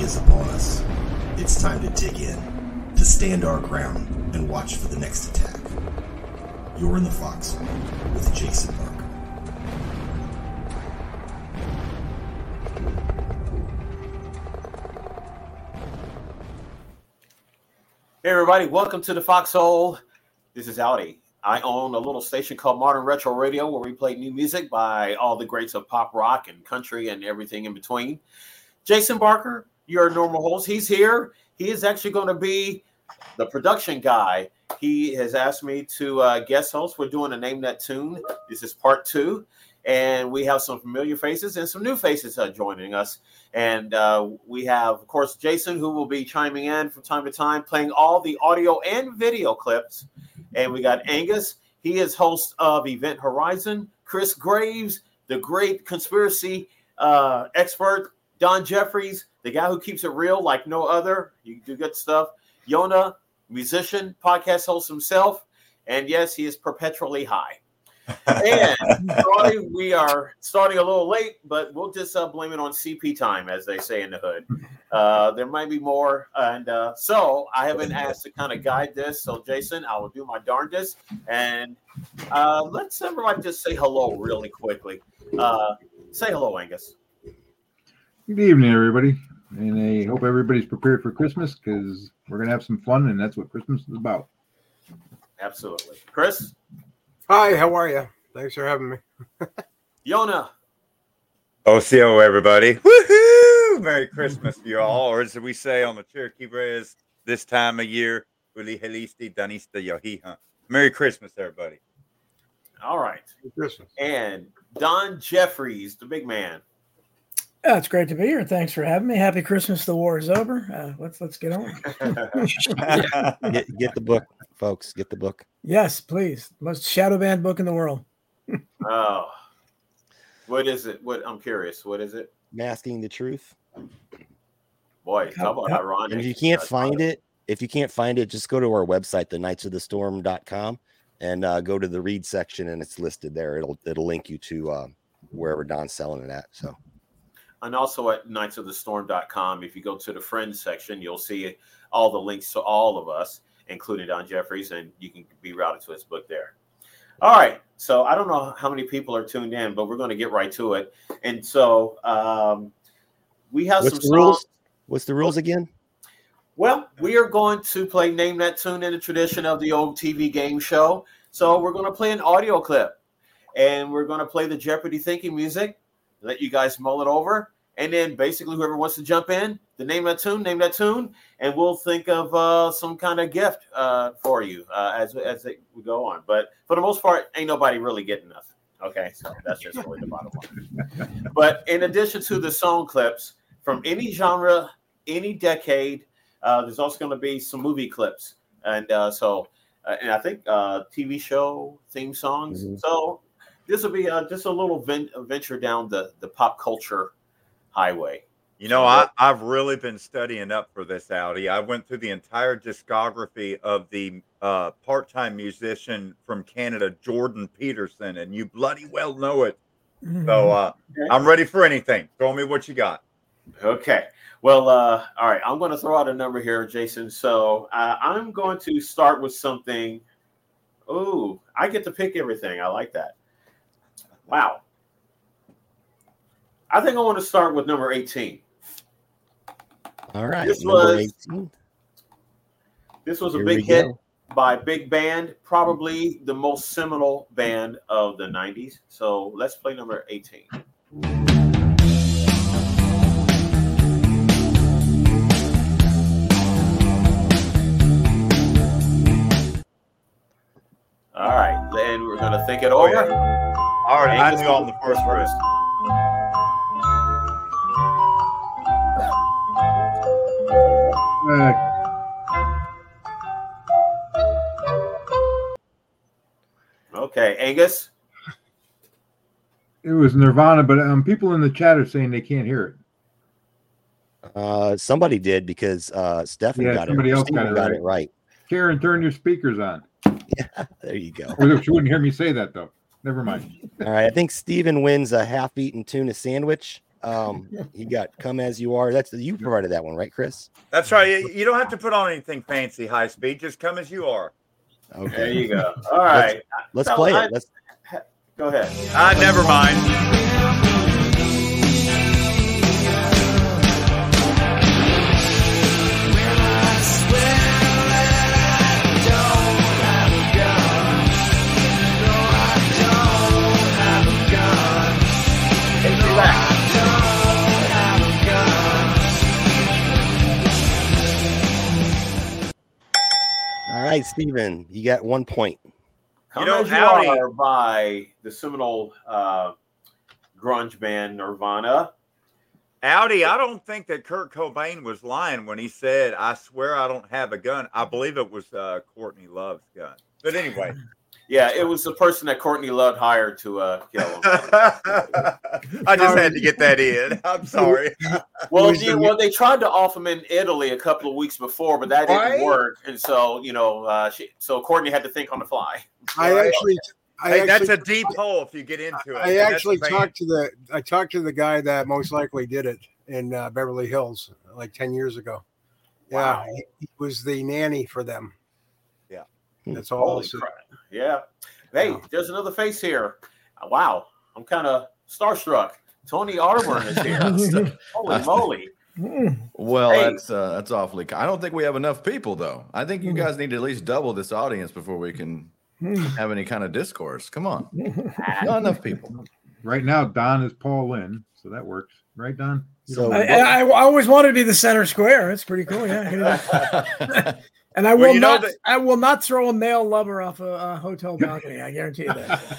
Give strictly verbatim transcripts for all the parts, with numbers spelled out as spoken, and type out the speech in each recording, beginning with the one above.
is upon us. It's time to dig in, to stand our ground, and watch for the next attack. You're in the Foxhole with Jason Barker. Hey everybody, welcome to the Foxhole. This is Audi. I own a little station called Modern Retro Radio where we play new music by all the greats of pop rock and country and everything in between. Jason Barker, your normal host, he's here. He is actually going to be the production guy. He has asked me to uh, guest host. We're doing a Name That Tune. This is part two. And we have some familiar faces and some new faces uh, joining us. And uh, we have, of course, Jason, who will be chiming in from time to time, playing all the audio and video clips. And we got Angus. He is host of Event Horizon. Chris Graves, the great conspiracy uh, expert. Don Jeffries, the guy who keeps it real like no other. You do good stuff. Yona, musician, podcast host himself. And yes, he is perpetually high. And sorry, we are starting a little late, but we'll just uh, blame it on C P time, as they say in the hood. Uh, there might be more. And uh, so I have been asked to kind of guide this. So, Jason, I will do my darndest. And uh, let's everybody just say hello really quickly. Uh, say hello, Angus. Good evening, everybody. And I hope everybody's prepared for Christmas because we're going to have some fun, and that's what Christmas is about. Absolutely. Chris? Hi, how are you? Thanks for having me. Yona. O C O, everybody. Woohoo! Merry Christmas to you all. Or as we say on the Cherokee Rez, this time of year, Uli Helisti Danista Yahiha. Merry Christmas, everybody. All right. Merry Christmas. And Don Jeffries, the big man. Yeah, it's great to be here. Thanks for having me. Happy Christmas. The war is over. Uh, let's let's get on. get, get the book, folks. Get the book. Yes, please. Most shadow banned book in the world. Oh, what is it? What I'm curious. What is it? Masking the Truth. Boy, talk about ironic. And if you can't That's find funny. it, if you can't find it, just go to our website, the knights of the storm dot com, and uh, go to the read section, and it's listed there. It'll it'll link you to uh, wherever Don's selling it at. So. And also at knights of the storm dot com, if you go to the friends section, you'll see all the links to all of us, including Don Jeffries, and you can be routed to his book there. All right. So I don't know how many people are tuned in, but we're going to get right to it. And so um, we have What's some the songs. rules? What's the rules again? Well, we are going to play Name That Tune in the tradition of the old T V game show. So we're going to play an audio clip, and we're going to play the Jeopardy thinking music, let you guys mull it over. And then basically whoever wants to jump in, the name that tune, name that tune, and we'll think of uh, some kind of gift uh, for you uh, as as it, we go on. But for the most part, ain't nobody really getting nothing. Okay, so that's just really the bottom line. But in addition to the song clips from any genre, any decade, uh, there's also going to be some movie clips, and uh, so uh, and I think uh, T V show theme songs. Mm-hmm. So this will be uh, just a little ven- venture down the the pop culture highway. You know, I, I've really been studying up for this, Audi. I went through the entire discography of the uh, part-time musician from Canada, Jordan Peterson, and you bloody well know it. Mm-hmm. So uh, okay. I'm ready for anything. Throw me what you got. Okay. Well, uh, all right. I'm going to throw out a number here, Jason. So uh, I'm going to start with something. Oh, I get to pick everything. I like that. Wow. I think I want to start with number eighteen. All right. This number was eighteen. This was a Here big we hit go. by Big Band, probably the most seminal band of the nineties. So let's play number eighteen. All right, then we're going to think it over. Oh, yeah. All right, I knew on the first verse. Uh, Okay, Angus. it was Nirvana, but um, people in the chat are saying they can't hear it. Uh, somebody did because uh, Stephanie Yeah, got, somebody it. else Stephen got it got right. it right. Karen, turn your speakers on. Yeah, there you go. Or she wouldn't hear me say that, though. Never mind. All right, I think Steven wins a half-eaten tuna sandwich. Um, you got Come As You Are. That's you provided that one, right, Chris? That's right. You, you don't have to put on anything fancy, high speed. Just come as you are. Okay. There you go. All right. Let's Tell- play I- it. Let's Go ahead. Ah, never mind. All right, Steven, you got one point. Come You know, As You Howdy- Are by the seminal uh, grunge band Nirvana. Audi, I don't think that Kurt Cobain was lying when he said, I swear I don't have a gun. I believe it was uh, Courtney Love's gun. But anyway. Yeah, it was the person that Courtney Love hired to uh, kill him. I just had to get that in. I'm sorry. Well, was you, the- well, they tried to off him in Italy a couple of weeks before, but that didn't Right. work. And so, you know, uh, she, so Courtney had to think on the fly. I Right. actually, I Hey, that's actually, a deep hole if you get into it. I That's actually the talked to the, I talked to the guy that most likely did it in uh, Beverly Hills like ten years ago. Wow. Yeah, he, he was the nanny for them. Yeah. That's all. I'll Holy say. crap. Yeah. Hey, Wow. there's another face here. Wow. I'm kind of starstruck. Tony Arburn is here. Holy moly. Mm. Well, Hey. that's uh, that's awfully. I don't think we have enough people, though. I think you guys need to at least double this audience before we can have any kind of discourse. Come on, not enough people. Right now, Don is Paul Lynn, so that works, right, Don? You So- don't I, mind. I, I always wanted to be the center square. That's pretty cool. Yeah. And I Well, will you know not. that- I will not throw a male lover off a, a hotel balcony. I guarantee you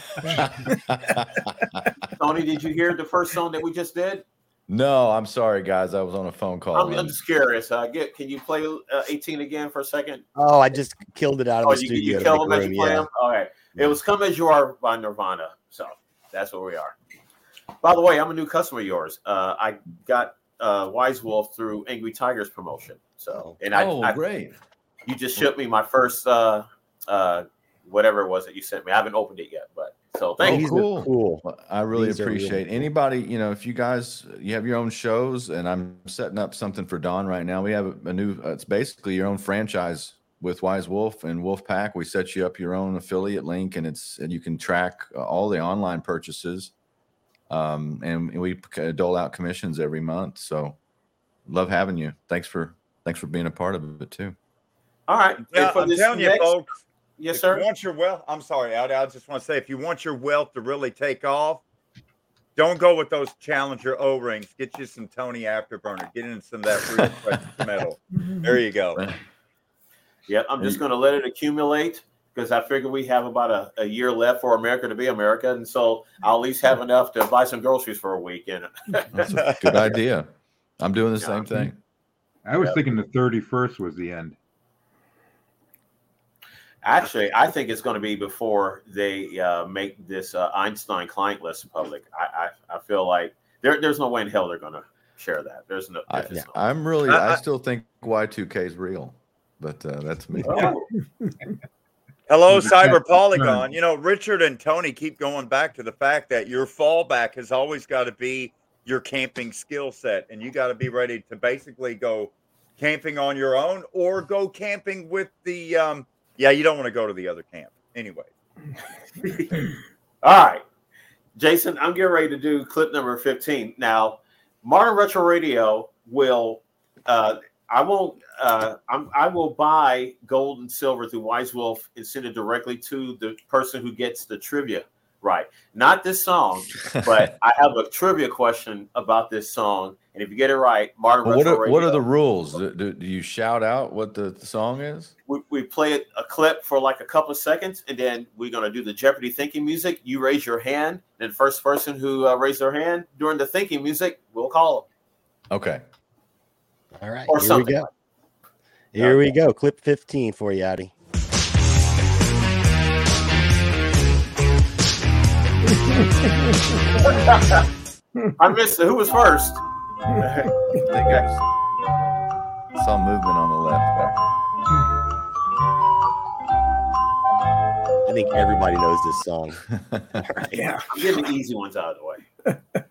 that. Tony, did you hear the first song that we just did? No, I'm sorry, guys. I was on a phone call. I'm, I'm and- just curious. Uh, get, can you play uh, eighteen again for a second? Oh, I just killed it out of Oh, the you, studio. you to kill make them as room, you play yeah. them? All right. It was Come As You Are by Nirvana. So that's where we are. By the way, I'm a new customer of yours. Uh, I got uh, Wise Wolf through Angry Tigers promotion. So, and I, oh, I great. you just shipped me my first uh, uh, whatever it was that you sent me. I haven't opened it yet, but so thank Oh, you. These are cool. cool. Well, I really These are really appreciate cool. anybody, you know, if you guys you have your own shows, and I'm setting up something for Don right now. We have a, a new uh, it's basically your own franchise with Wise Wolf and Wolf Pack. We set you up your own affiliate link, and it's and you can track uh, all the online purchases. Um, and we c- dole out commissions every month. So love having you. Thanks for thanks for being a part of it too. All right. Yeah, And for I'm this telling you, next- folks. Yes, If sir. you want your wealth, I'm sorry, Audi. I just want to say, if you want your wealth to really take off, don't go with those Challenger O-rings. Get you some Tony Afterburner. Get in some of that real precious metal. There you go. Yeah, I'm just going to let it accumulate because I figure we have about a, a year left for America to be America. And so I'll at least have enough to buy some groceries for a week. And That's a good idea. I'm doing the same thing. I was Yep. thinking the thirty-first was the end. actually, I think it's going to be before they uh, make this uh, Einstein client list public. I, I, I feel like there, there's no way in hell they're going to share that. There's no. I, there's just no- I'm really, I- I, I- still think Y two K is real, but uh, that's me. Oh, Hello, It's a tech Cyber Polygon. concern. You know, Richard and Tony keep going back to the fact that your fallback has always got to be your camping skill set, and you got to be ready to basically go camping on your own or go camping with the. Um, yeah, you don't want to go to the other camp anyway. all right, Jason, I'm getting ready to do clip number fifteen. Now, Modern Retro Radio will, uh, I won't, uh, I'm, I will buy gold and silver through Wise Wolf and send it directly to the person who gets the trivia right. Not this song, but I have a trivia question about this song. And if you get it right, Modern Well, what Retro are Radio. what are the rules? Do, do, do you shout out what the, the song is? we, we play it a clip for like a couple of seconds, and then we're going to do the Jeopardy thinking music. You raise your hand, and the first person who uh, raised their hand during the thinking music, we'll call them. Okay. All right, Or here something. we go. Here we go. Clip fifteen for you, Audi. I missed it. Who was first? I think I was- saw movement on the left back. I think everybody knows this song. Yeah. I'm getting the easy ones out of the way.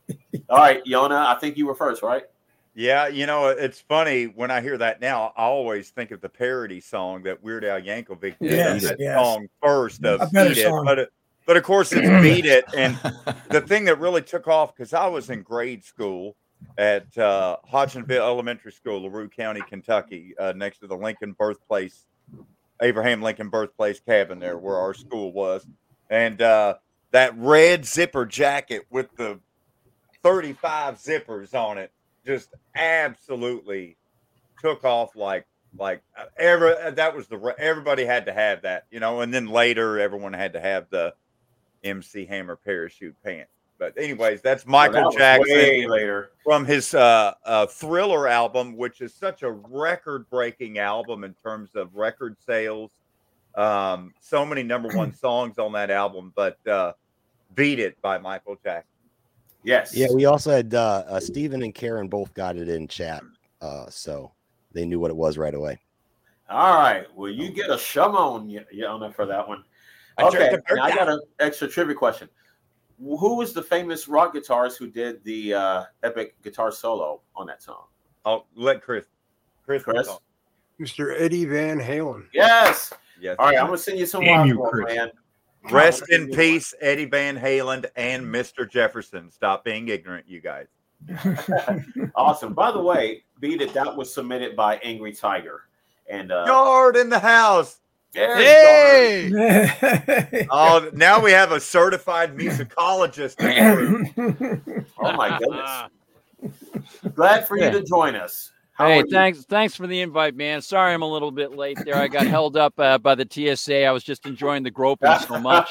All right, Yona, I think you were first, right? Yeah, you know, it's funny when I hear that now. I always think of the parody song that Weird Al Yankovic did. Yes, that yes. song first of A better Beat It, song. but it, but of course it's Beat It. And the thing that really took off, because I was in grade school at uh, Hodgenville Elementary School, LaRue County, Kentucky, uh, next to the Lincoln birthplace, Abraham Lincoln birthplace cabin there, where our school was, and uh, that red zipper jacket with the thirty-five zippers on it just absolutely took off like like every that was the everybody had to have that, you know. And then later everyone had to have the M C Hammer parachute pants. But anyways, that's Michael Well, that was Jackson way later. from his uh, uh, Thriller album, which is such a record-breaking album in terms of record sales. Um, so many number one songs on that album, but uh, Beat It by Michael Jackson. Yes. Yeah, we also had uh, uh, Stephen and Karen both got it in chat, uh, so they knew what it was right away. All right. Well, you get a Shimon, Yona, for that one. I Okay. jerked the Now I got an extra trivia question. Who was the famous rock guitarist who did the uh, epic guitar solo on that song? I'll let Chris. Chris. Chris? talk. Mister Eddie Van Halen. Yes. Yes. All right. I'm gonna send you some Damn you, love, Chris. man. Rest I'm gonna in send you peace, Eddie Van Halen and Mister Jefferson. Stop being ignorant, you guys. one. Awesome. By the way, Beat It, that was submitted by Angry Tiger, and uh, Yard in the house. there's Hey! Hey! Oh, now we have a certified musicologist. Darn. Oh my goodness. Glad for you Yeah. to join us. How Hey, are you? thanks, thanks for the invite, man. Sorry, I'm a little bit late there. I got held up uh, by the T S A. I was just enjoying the groping so much.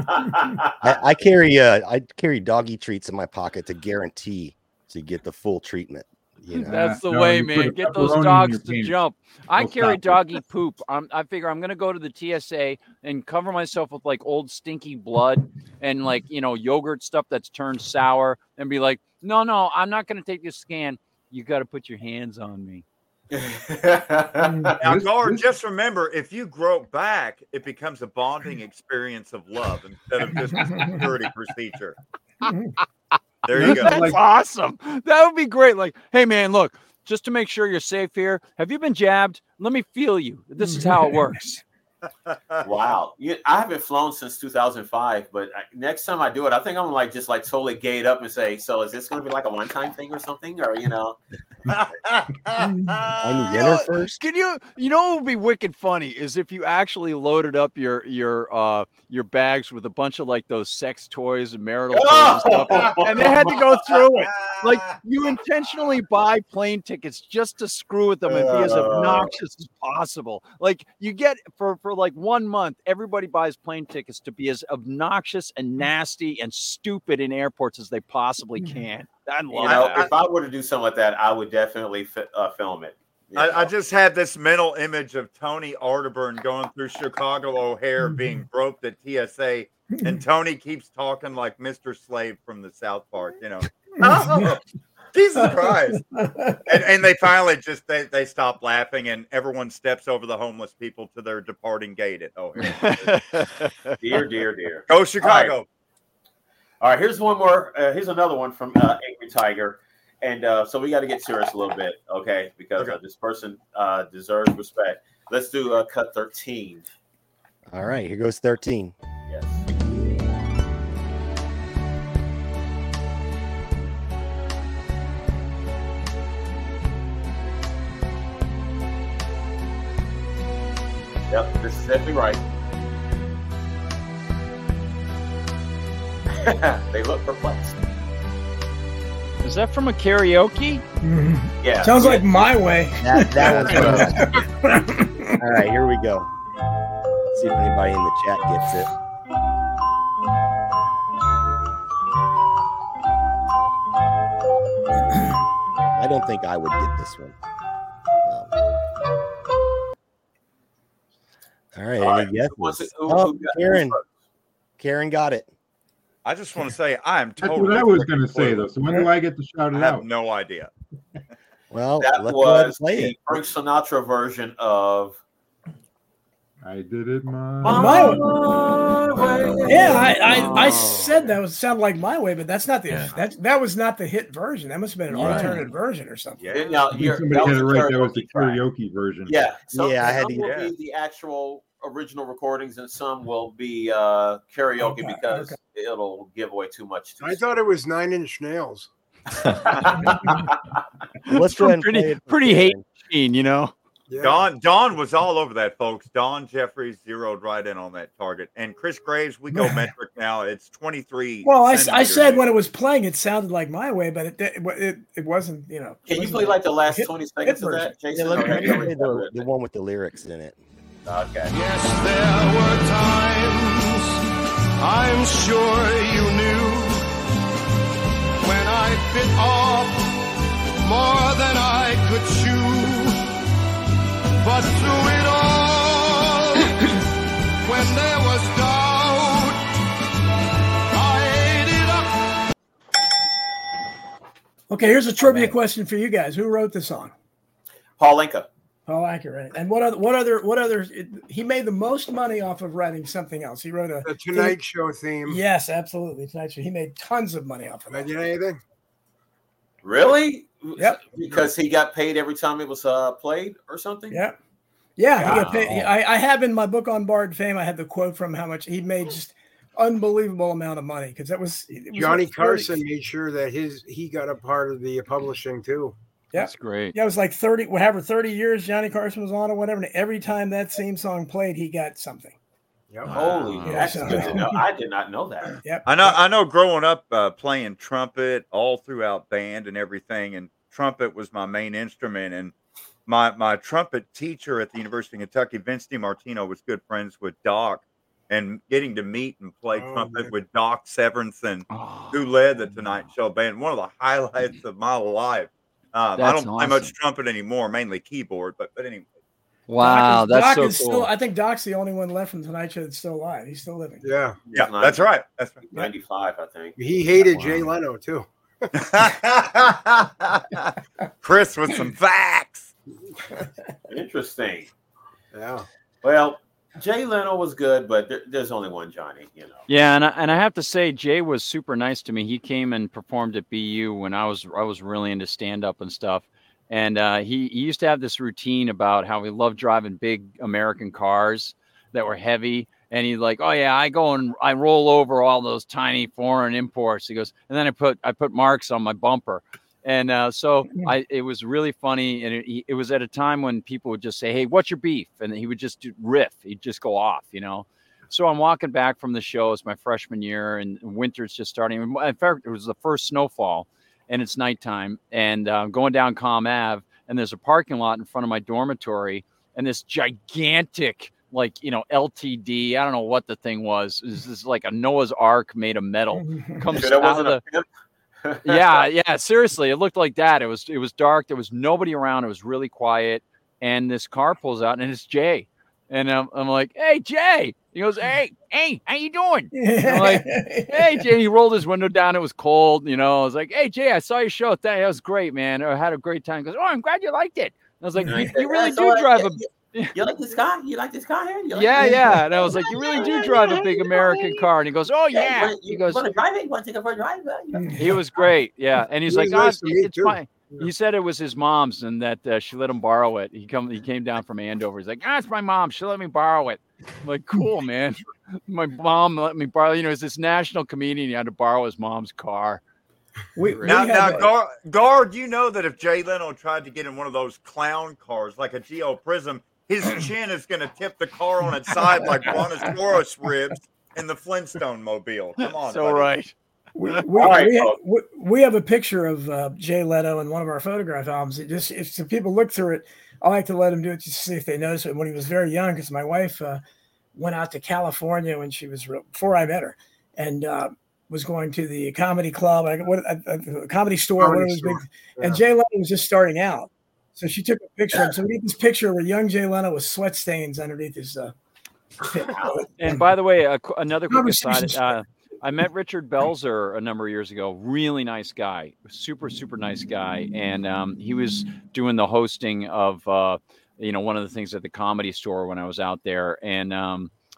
I, I carry uh, I carry doggy treats in my pocket to guarantee to get the full treatment. You know, That's the No, way, you put man. a Get pepperoni those in dogs your to penis. jump. I They'll carry stop. doggy poop. I'm, I figure I'm gonna go to the T S A and cover myself with like old stinky blood and like you know yogurt stuff that's turned sour and be like, no, no, I'm not gonna take this scan. You got to put your hands on me. Now, This- Guard, this- just remember, if you grope back, it becomes a bonding experience of love instead of just a security procedure. There you go. That's Like- awesome. That would be great. Like, hey, man, look, just to make sure you're safe here, have you been jabbed? Let me feel you. This is how it works. Wow. You, I haven't flown since two thousand five, but I, next time I do it, I think I'm gonna like just like totally gate up and say, so is this going to be like a one-time thing or something? Or, you know, I need You dinner know, first. Can you? You know what would be wicked funny is if you actually loaded up your your uh your bags with a bunch of like those sex toys and marital toys and stuff, and they had to go through it. Like you intentionally buy plane tickets just to screw with them and be as Uh. obnoxious as possible. Like you get for for like one month, everybody buys plane tickets to be as obnoxious and nasty and stupid in airports as they possibly can. I love you know, that. if I were to do something like that, I would definitely fi- uh, film it. you I, I know. just had this mental image of Tony Arterburn going through Chicago O'Hare being groped at T S A, and Tony keeps talking like Mister Slade from the South Park, you know. Oh, Jesus Christ. And, and they finally just they, they stop laughing and everyone steps over the homeless people to their departing gate at O'Hare. dear, dear, dear. Go Chicago. All right, here's one more. Uh, here's another one from uh, Angry Tiger. And uh, so we got to get serious a little bit, okay? Because Okay. Uh, this person uh, deserves respect. Let's do uh, cut thirteen. All right, here goes thirteen. Yes. Yep, this is definitely right. They look perplexed. Is that from a karaoke? Yeah. Sounds like My Way. That, that was All right, here we go. See if anybody in the chat gets it. I don't think I would get this one. Um, all right, All any right, guesses? who wants it? Who- Oh, who got- Karen. who's first? Karen got it. I just want to say I am That's totally what I was freaking going to say, clueless. though. So when do I get to shout I it have out? no idea. Well, That let's go ahead and was play the it. Frank Sinatra version of I did it my, My My Yeah, I, I, I said that was sounded like My Way, but that's not the Yeah. that that was not the hit version. That must have been an Right. alternate version or something. Yeah, now I think you're, somebody that had it was a right. That was the karaoke track. karaoke version. Yeah, some, Yeah, I had some to- will yeah. be the actual original recordings, and some will be uh, karaoke Okay, because okay. it'll give away too much. Too I thought it was Nine Inch Nails. Let's go ahead and Pretty- play it. pretty hate machine, you know. Yeah. Don Don was all over that, folks. Don Jeffries zeroed right in on that target. And Chris Graves, we go metric now. It's twenty-three. Well, I, I centimeters. said when it was playing, it sounded like My Way, but it it it, it wasn't. You know. Can you wasn't play like the last hit- twenty seconds of that, Yeah, Jason? let Or me have you play already the, covered the it? one with the lyrics in it. Okay. Yes, there were times I'm sure you knew when I bit off more than I could chew. But through it all, when there was doubt, I ate it up. Okay, here's a trivia question for you guys. Who wrote the song? Paul Anka. Paul Anka, right? And what other what other what other? He made the most money off of writing something else. He wrote a The Tonight Show theme. Yes, absolutely. Tonight Show. He made tons of money off of Did I that. get anything? Really? Yep. Because he got paid every time it was uh, played or something? Yeah. Yeah, he got Wow. paid. He- I, I have in my book on Bard Fame, I had the quote from how much he made, just unbelievable amount of money because that was, it was Johnny like thirty Carson made sure that his he got a part of the publishing too. Yeah. That's great. Yeah, it was like thirty, whatever, thirty years Johnny Carson was on or whatever. And every time that same song played, he got something. Yep. Holy, Wow. that's Yeah. good to know. I did not know that. Yep. I know I know growing up uh, playing trumpet all throughout band and everything, and trumpet was my main instrument. And my my trumpet teacher at the University of Kentucky, Vince DiMartino, was good friends with Doc, and getting to meet and play Oh, trumpet man. with Doc Severinsen, and Oh, who led the Tonight Show band, one of the highlights of my life. Um, I That's don't play much awesome. trumpet anymore, mainly keyboard, but but anyway. wow, Doc is, that's Doc so is cool. still, I think Doc's the only one left from Tonight Show that's still alive. He's still living. Yeah. Yeah, Nice. that's right. That's ninety-five, I think. He hated Wow. Jay Leno too. right. Chris with some facts. Interesting. Yeah. Well, Jay Leno was good, but there, there's only one Johnny, you know. Yeah, and I, and I have to say, Jay was super nice to me. He came and performed at B U when I was I was really into stand up and stuff. And uh, he, he used to have this routine about how he loved driving big American cars that were heavy. And he's like, oh yeah, I go and I roll over all those tiny foreign imports. He goes, and then I put I put marks on my bumper. And uh, so I, it was really funny. And it, it was at a time when people would just say, hey, what's your beef? And he would just do riff. He'd just go off, you know. So I'm walking back from the show. It's my freshman year and winter's just starting. In fact, it was the first snowfall and it's nighttime. And uh, going down Com Ave and there's a parking lot in front of my dormitory and this gigantic, like, you know, L T D, I don't know what the thing was. This is like a Noah's Ark made of metal. Comes Sure that out of wasn't the, a pimp? yeah, yeah, seriously, it looked like that. It was it was dark. There was nobody around. It was really quiet. And this car pulls out, and it's Jay. And I'm, I'm like, "Hey, Jay!" He goes, "Hey, hey, how you doing?" I'm like, "Hey, Jay." He rolled his window down. It was cold, you know. I was like, "Hey, Jay, I saw your show. That was great, man. I had a great time." He goes, "Oh, I'm glad you liked it." And I was like, "You, you really Yeah, so, do uh, drive you, a." You, you like this car? You like this car here? You like Yeah, this? yeah. And I was like, "You really do drive a big American car." And he goes, "Oh Yeah, yeah." You wanna, He you goes, want to drive it? You want to take it for a drive? Uh, you know? He was great. Yeah. And he's He like, was "Ah, nice to me, it's too." fine." He said it was his mom's and that uh, she let him borrow it. He come, he came down from Andover. He's like, "Ah, it's my mom. She let me borrow it." I'm like, cool, man. My mom let me borrow. You know, he's this national comedian. He had to borrow his mom's car. We, we Now, had now, a- Gar, Gar, do you know that if Jay Leno tried to get in one of those clown cars, like a Geo Prism, his chin is going to tip the car on its side like brontosaurus ribs in the Flintstone mobile? Come on, So buddy. right. We, we, All right, we, have, folks. we, we have a picture of uh, Jay Leno in one of our photograph albums. It just if some people look through it, I like to let them do it just to see if they notice it. When he was very young, because my wife uh, went out to California when she was real, before I met her, and uh, was going to the comedy club, I, what a, a, a comedy store, Comedy one of those store, big, yeah. and Jay Leno was just starting out. So she took a picture, and so we get this picture where young Jay Leno with sweat stains underneath his. Uh, fit. And by the way, a, qu- another quick Conversation aside. Uh, I met Richard Belzer a number of years ago. Really nice guy, super super nice guy, and um, he was doing the hosting of uh, you know one of the things at the Comedy Store when I was out there, and um,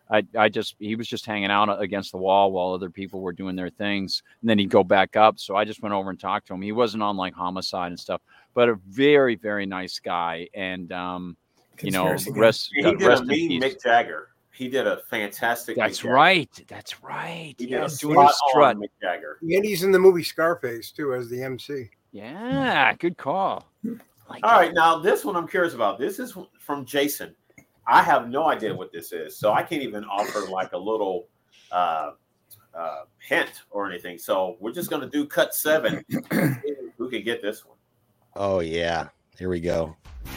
I, I just, he was just hanging out against the wall while other people were doing their things. And then he'd go back up. So I just went over and talked to him. He wasn't on like Homicide and stuff, but a very, very nice guy. And, um, you know, rest, he did rest a in mean peace. Mick Jagger. He did a fantastic. That's Mick Jagger. right. That's right. He did Yeah, a doing his strut. Mick Jagger. And he's in the movie Scarface too as the M C. Yeah, good call. Like All right, now this one I'm curious about. This is from Jason. I have no idea what this is, so I can't even offer like a little uh, uh, hint or anything. So we're just going to do cut seven. Who can get this one? Oh yeah, here we go.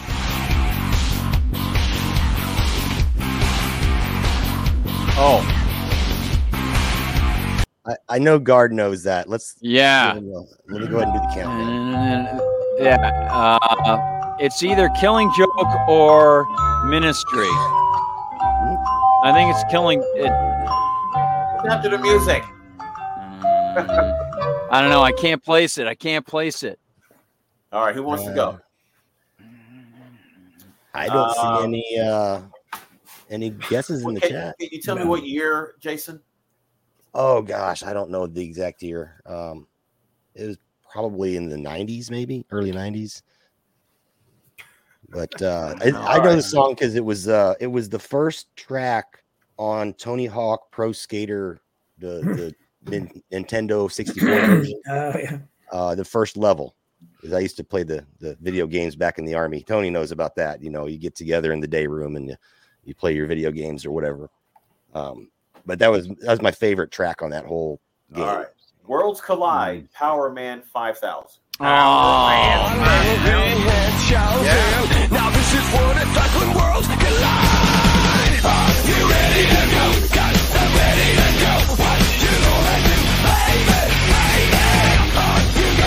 Oh, I, I know Guard knows that. Let's yeah. Let me go ahead and do the countdown. Yeah, uh, it's either Killing Joke or Ministry. I think it's Killing. It, After the music. I don't know. I can't place it. I can't place it. All right, who wants Uh, to go? I don't Uh, see any uh, any guesses in the Can, chat. can you tell me what year, Jason? Oh gosh, I don't know the exact year. Um, it was probably in the nineties, maybe early nineties. But uh, I, I know the song because it was uh, it was the first track on Tony Hawk Pro Skater, the the Nin- Nintendo sixty-four version. Oh yeah. Uh, the first level. Because I used to play the the video games back in the Army. Tony knows about that. You know, you get together in the day room and you, you play your video games or whatever. Um, but that was that was my favorite track on that whole game. All right. Worlds Collide, Power Man five thousand. Oh, man. Yeah. Now this is what it's like when worlds collide. Are you ready to go? Got I'm ready to go. What you like to baby, baby.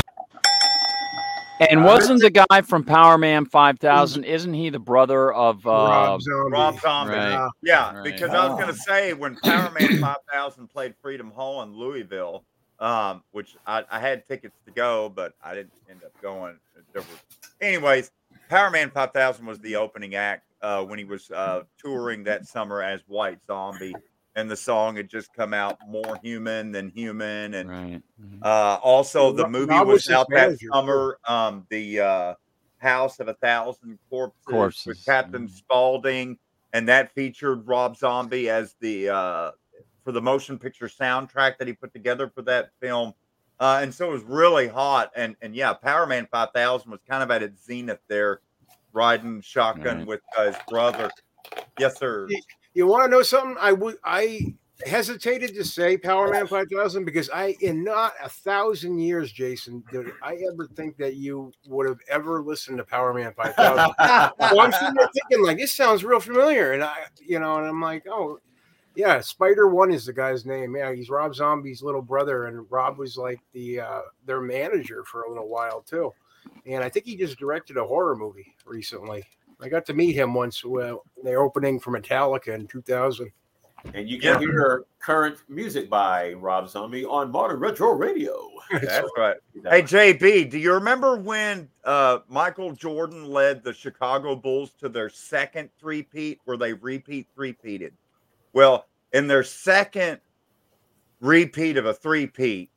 And wasn't the guy from Power Man five thousand? Isn't he the brother of uh, Rob Zombie. Rob Zombie. Right. Yeah, Right. because I was going to say when Power Man five thousand played Freedom Hall in Louisville, um, which I, I had tickets to go, but I didn't end up going. There was, anyways, Power Man five thousand was the opening act uh, when he was uh, touring that summer as White Zombie, and the song had just come out, More Human Than Human, and right. uh, also the Rob- movie Rob was was his out that manager, summer. Um, the uh, House of a Thousand Corpses, Corpses. with Captain Spaulding, and that featured Rob Zombie as the uh, for the motion picture soundtrack that he put together for that film. Uh, and so it was really hot. And and yeah, Power Man five thousand was kind of at its zenith there, riding shotgun Right. with uh, his brother. Yes, sir. You want to know something? I would. I hesitated to say Power Man five thousand because I, in not a thousand years, Jason, did I ever think that you would have ever listened to Power Man five thousand. So I'm sitting there thinking, like, this sounds real familiar, and I, you know, and I'm like, oh, yeah, Spider One is the guy's name. Yeah, he's Rob Zombie's little brother, and Rob was like the uh, their manager for a little while too. And I think he just directed a horror movie recently. I got to meet him once when they're opening for Metallica in two thousand. And you can hear current music by Rob Zombie on Modern Retro Radio. That's right. Hey, J B, do you remember when uh, Michael Jordan led the Chicago Bulls to their second three-peat where they repeat three-peated? Well, in their second repeat of a three-peat,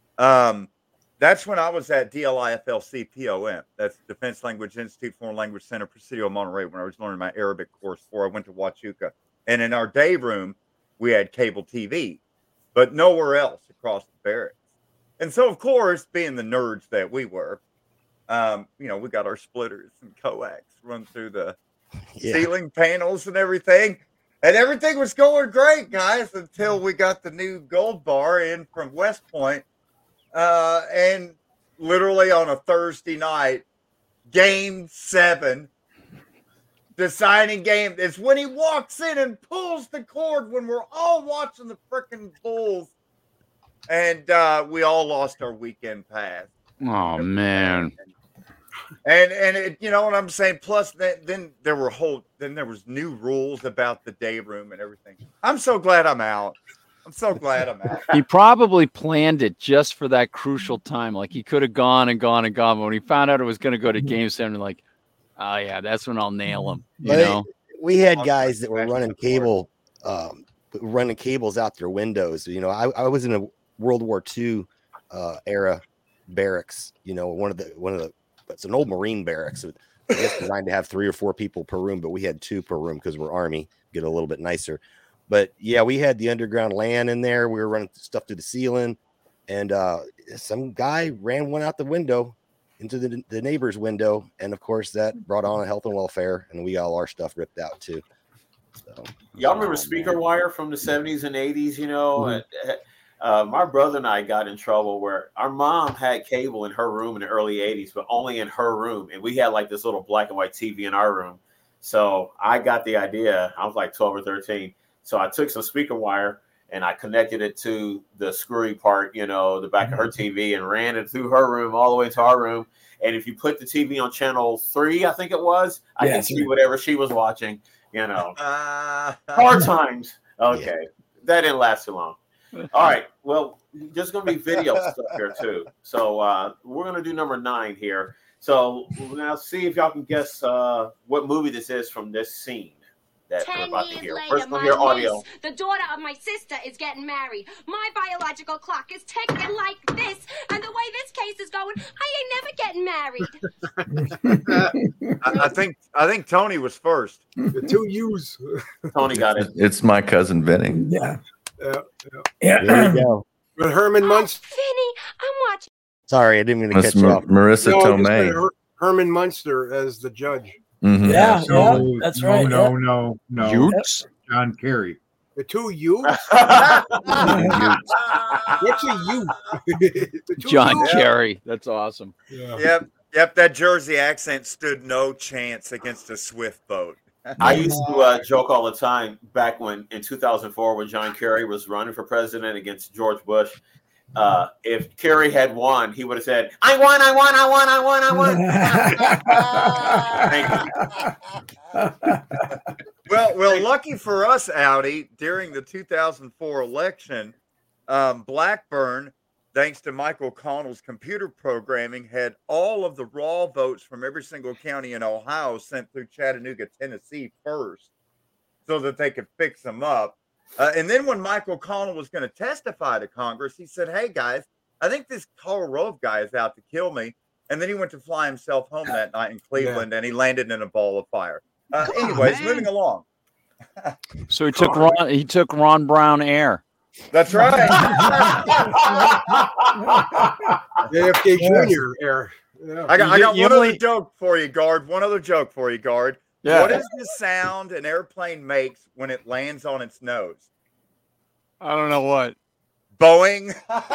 um, that's when I was at D L I F L C P O M. That's Defense Language Institute Foreign Language Center, Presidio, Monterey, when I was learning my Arabic course before I went to Huachuca. And in our day room, we had cable T V, but nowhere else across the barracks. And so, of course, being the nerds that we were, um, you know, we got our splitters and coax run through the Yeah. ceiling panels and everything. And everything was going great, guys, until we got the new gold bar in from West Point. Uh, and literally on a Thursday night, game seven, deciding game, is when he walks in and pulls the cord when we're all watching the freaking Bulls. And uh, we all lost our weekend pass. Oh man. And and it, you know what I'm saying? Plus, then, then there were whole then there was new rules about the day room and everything. I'm so glad I'm out. I'm so glad I'm out. He probably planned it just for that crucial time. Like he could have gone and gone and gone, but when he found out it was going to go to game seven, like, oh yeah, that's when I'll nail him. You But know, we had guys that were running cable um, running cables out their windows. You know, I, I was in a World War Two uh, era barracks. You know, one of the one of the it's an old Marine barracks. So I guess designed to have three or four people per room, but we had two per room because we're Army. Get a little bit nicer. But yeah, we had the underground LAN in there. We were running stuff through the ceiling, and uh, some guy ran one out the window into the, the neighbor's window, and of course that brought on a health and welfare, and we got all our stuff ripped out too. So, y'all remember speaker wire from the seventies and eighties? You know, Mm-hmm. uh, my brother and I got in trouble where our mom had cable in her room in the early eighties, but only in her room, and we had like this little black and white T V in our room. So I got the idea. I was like twelve or thirteen. So I took some speaker wire and I connected it to the screwy part, you know, the back of her T V, and ran it through her room all the way to our room. And if you put the T V on channel three, I think it was, I Yeah, can see whatever she was watching, you know. Uh, Hard times. Okay. That didn't last too long. All right. Well, there's going to be video stuff here too. So uh, we're going to do number nine here. So now see if y'all can guess uh, what movie this is from this scene that we're Ten about to years hear. later, First we'll my hear audio. niece, the daughter of my sister, is getting married. My biological clock is ticking like this, and the way this case is going, I ain't never getting married. I, I think I think Tony was first. The two U's. Tony got it. It's my cousin Vinny. Yeah. Yeah, yeah. There you go. With Herman Munster. Finny, I'm watching. Sorry, I didn't mean to That's catch you Mar- off. Marissa No, I'm just Tomei. saying Her- Herman Munster as the judge. Mhm. Yeah, No, yeah, that's no, right. No, yeah. no, no. Utes? John Kerry. The two U's? What's a U? The two John U's? Kerry. That's awesome. Yeah. Yep, yep. That Jersey accent stood no chance against a swift boat. I used to uh, joke all the time back when in two thousand four when John Kerry was running for president against George Bush. Uh, if Kerry had won, he would have said, I won, I won, I won, I won, I won. Thank you. Well, well, lucky for us, Audi, during the two thousand four election, um, Blackburn, thanks to Michael Connell's computer programming, had all of the raw votes from every single county in Ohio sent through Chattanooga, Tennessee first, so that they could fix them up. Uh, and then when Michael Connell was going to testify to Congress, he said, hey, guys, I think this Karl Rove guy is out to kill me. And then he went to fly himself home that night in Cleveland, and he landed in a ball of fire. Uh, anyways, moving along. So he took Ron. He took Ron Brown air. That's right. J F K Junior era. Yeah. I got, I You- got you one only- other joke for you, Guard. One other joke for you, Guard. Yeah. What is the sound an airplane makes when it lands on its nose? I don't know what. Boeing.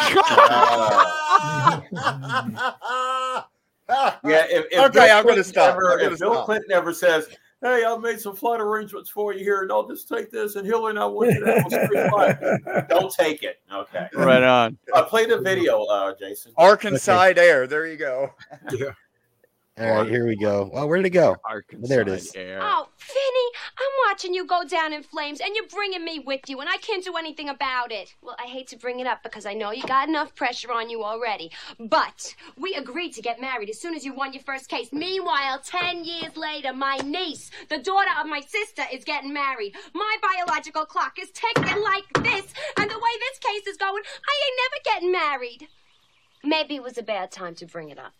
Yeah, if, if Okay, Bill I'm gonna Clinton stop. ever- I'm gonna if Bill stop. Clinton ever says, hey, I've made some flight arrangements for you here, and I'll just take this, and Hillary and I want you to have a free flight. Don't take it. Okay. Right on. I played a video, uh, Jason. Arkansas Air. There you go. Yeah. All right, here we go. Well, where'd it go? Arkansas There it is. Air. Oh, Finny, I'm watching you go down in flames, and you're bringing me with you, and I can't do anything about it. Well, I hate to bring it up because I know you got enough pressure on you already. But we agreed to get married as soon as you won your first case. Meanwhile, ten years later, my niece, the daughter of my sister, is getting married. My biological clock is ticking like this, and the way this case is going, I ain't never getting married. Maybe it was a bad time to bring it up.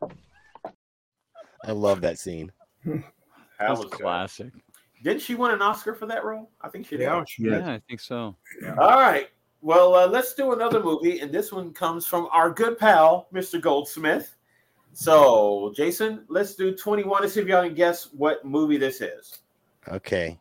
I love that scene. That That's was good. classic. Didn't she win an Oscar for that role? I think she did. Yeah, she- Yeah, I think so. All right. Well, uh, let's do another movie, and this one comes from our good pal, Mister Goldsmith. So, Jason, let's do twenty-one and see if y'all can guess what movie this is. Okay.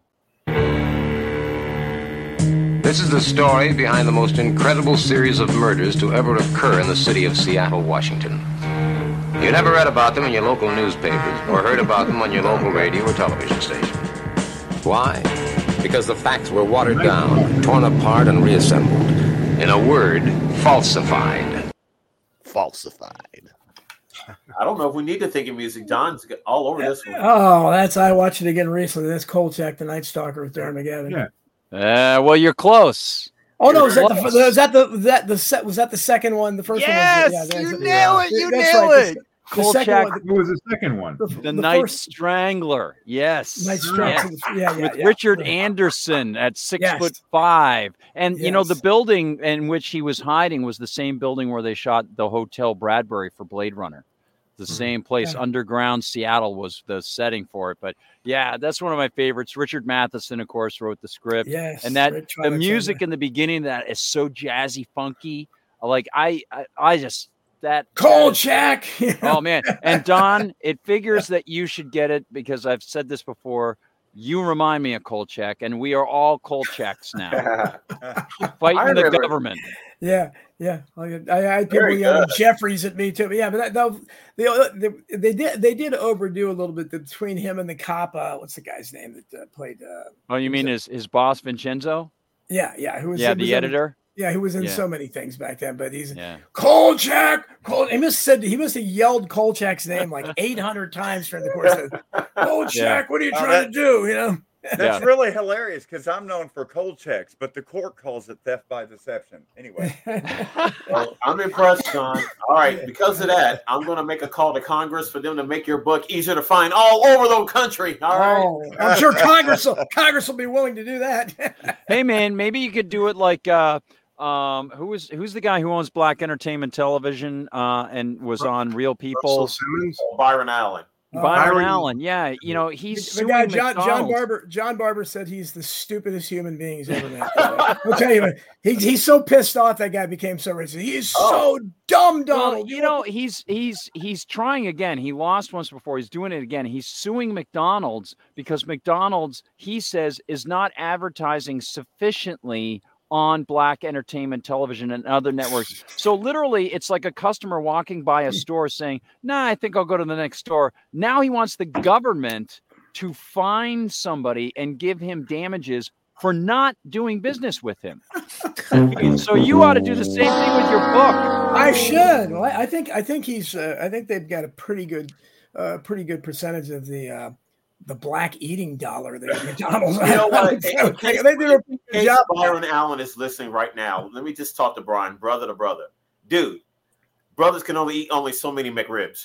This is the story behind the most incredible series of murders to ever occur in the city of Seattle, Washington. You never read about them in your local newspapers or heard about them on your local radio or television station. Why? Because the facts were watered down, torn apart, and reassembled. In a word, falsified. Falsified. I don't know if we need to think of music. Don's got all over this one. Oh, that's I watched it again recently. That's Kolchak, the Night Stalker with Armageddon. Yeah. Uh, well, you're close. Oh no, was that the Close. was that the was that the set was that the second one? The first Yes, one was, yeah, you that's- nail it, you that's nail right. it. Kolchak, one- What was the second one? The, the the Night first- Strangler. Yes. Night Strangler. Yes. Yeah, yeah, With yeah. Richard Yeah. Anderson at six Yes. foot five. And, you know, the Yes. building in which he was hiding was the same building where they shot the Hotel Bradbury for Blade Runner. The same place. Yeah. Underground Seattle was the setting for it. But yeah, that's one of my favorites. Richard Matheson, of course, wrote the script. Yes. And that Red the Twilight music Zone. in the beginning of that is so jazzy, funky. Like I, I, I just that Kolchak. Oh man! And Don, it figures that you should get it because I've said this before. You remind me of Kolchak, and we are all Kolchaks now, fighting the remember- government. Yeah, yeah. I, I, I had people Very yelling good. Jeffries at me too. But yeah, but that, that, they, they they did they did overdo a little bit between him and the cop. Uh, what's the guy's name that uh, played? Uh, Oh, you mean his his boss Vincenzo? yeah, yeah. Who was Yeah, who was the in- editor. Yeah, he was in Yeah. so many things back then. But he's Yeah. Kolchak. Kol. He must have said he must have yelled Kolchak's name like eight hundred times during the course of Kolchak. Yeah. What are you Oh, trying that- to do? You know. That's Yeah. really hilarious because I'm known for cold checks, but the court calls it theft by deception. Anyway, Well, I'm impressed, John. All right, because of that, I'm going to make a call to Congress for them to make your book easier to find all over the country. All right. Oh, I'm sure Congress will, Congress will be willing to do that. Hey man, maybe you could do it like uh, um, who is who's the guy who owns Black Entertainment Television uh, and was on Real People? Russell Simmons. Byron Allen. Byron, Byron- Allen, yeah, you know he's the suing guy John, John McDonald's. Barber John Barber said he's the stupidest human being he's ever met. I'll tell you what, he, he's so pissed off that guy became so racist. He is Oh. so dumb, Well, Donald. you know, he's he's he's trying again. He lost once before. He's doing it again. He's suing McDonald's because McDonald's, he says, is not advertising sufficiently on Black Entertainment Television and other networks. So literally, it's like a customer walking by a store saying, "Nah, I think I'll go to the next store." Now he wants the government to fine somebody and give him damages for not doing business with him. So you ought to do the same thing with your book. I should. Well, I, I think I think he's. Uh, I think they've got a pretty good, uh, pretty good percentage of the uh, the black eating dollar there at McDonald's. You know what? they, In case- they did a pretty In good case job. Byron Allen is listening right now, let me just talk to Brian, brother to brother. Dude, brothers can only eat only so many McRibs.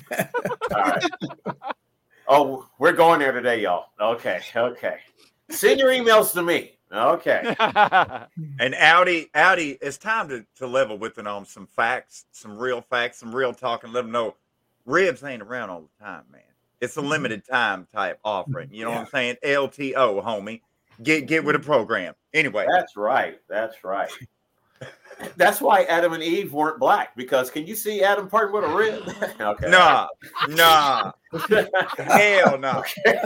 All right. Oh, we're going there today, y'all. Okay, okay. Send your emails to me. Okay. and Audi, Audi, it's time to, to level with it on some facts, some real facts, some real talk, and let them know ribs ain't around all the time, man. It's a limited time type offering. You know what I'm saying? L T O, homie. Get get with the program. Anyway, That's right. That's right. That's why Adam and Eve weren't black, because can you see Adam parting with a rib? Okay. nah, nah, hell no.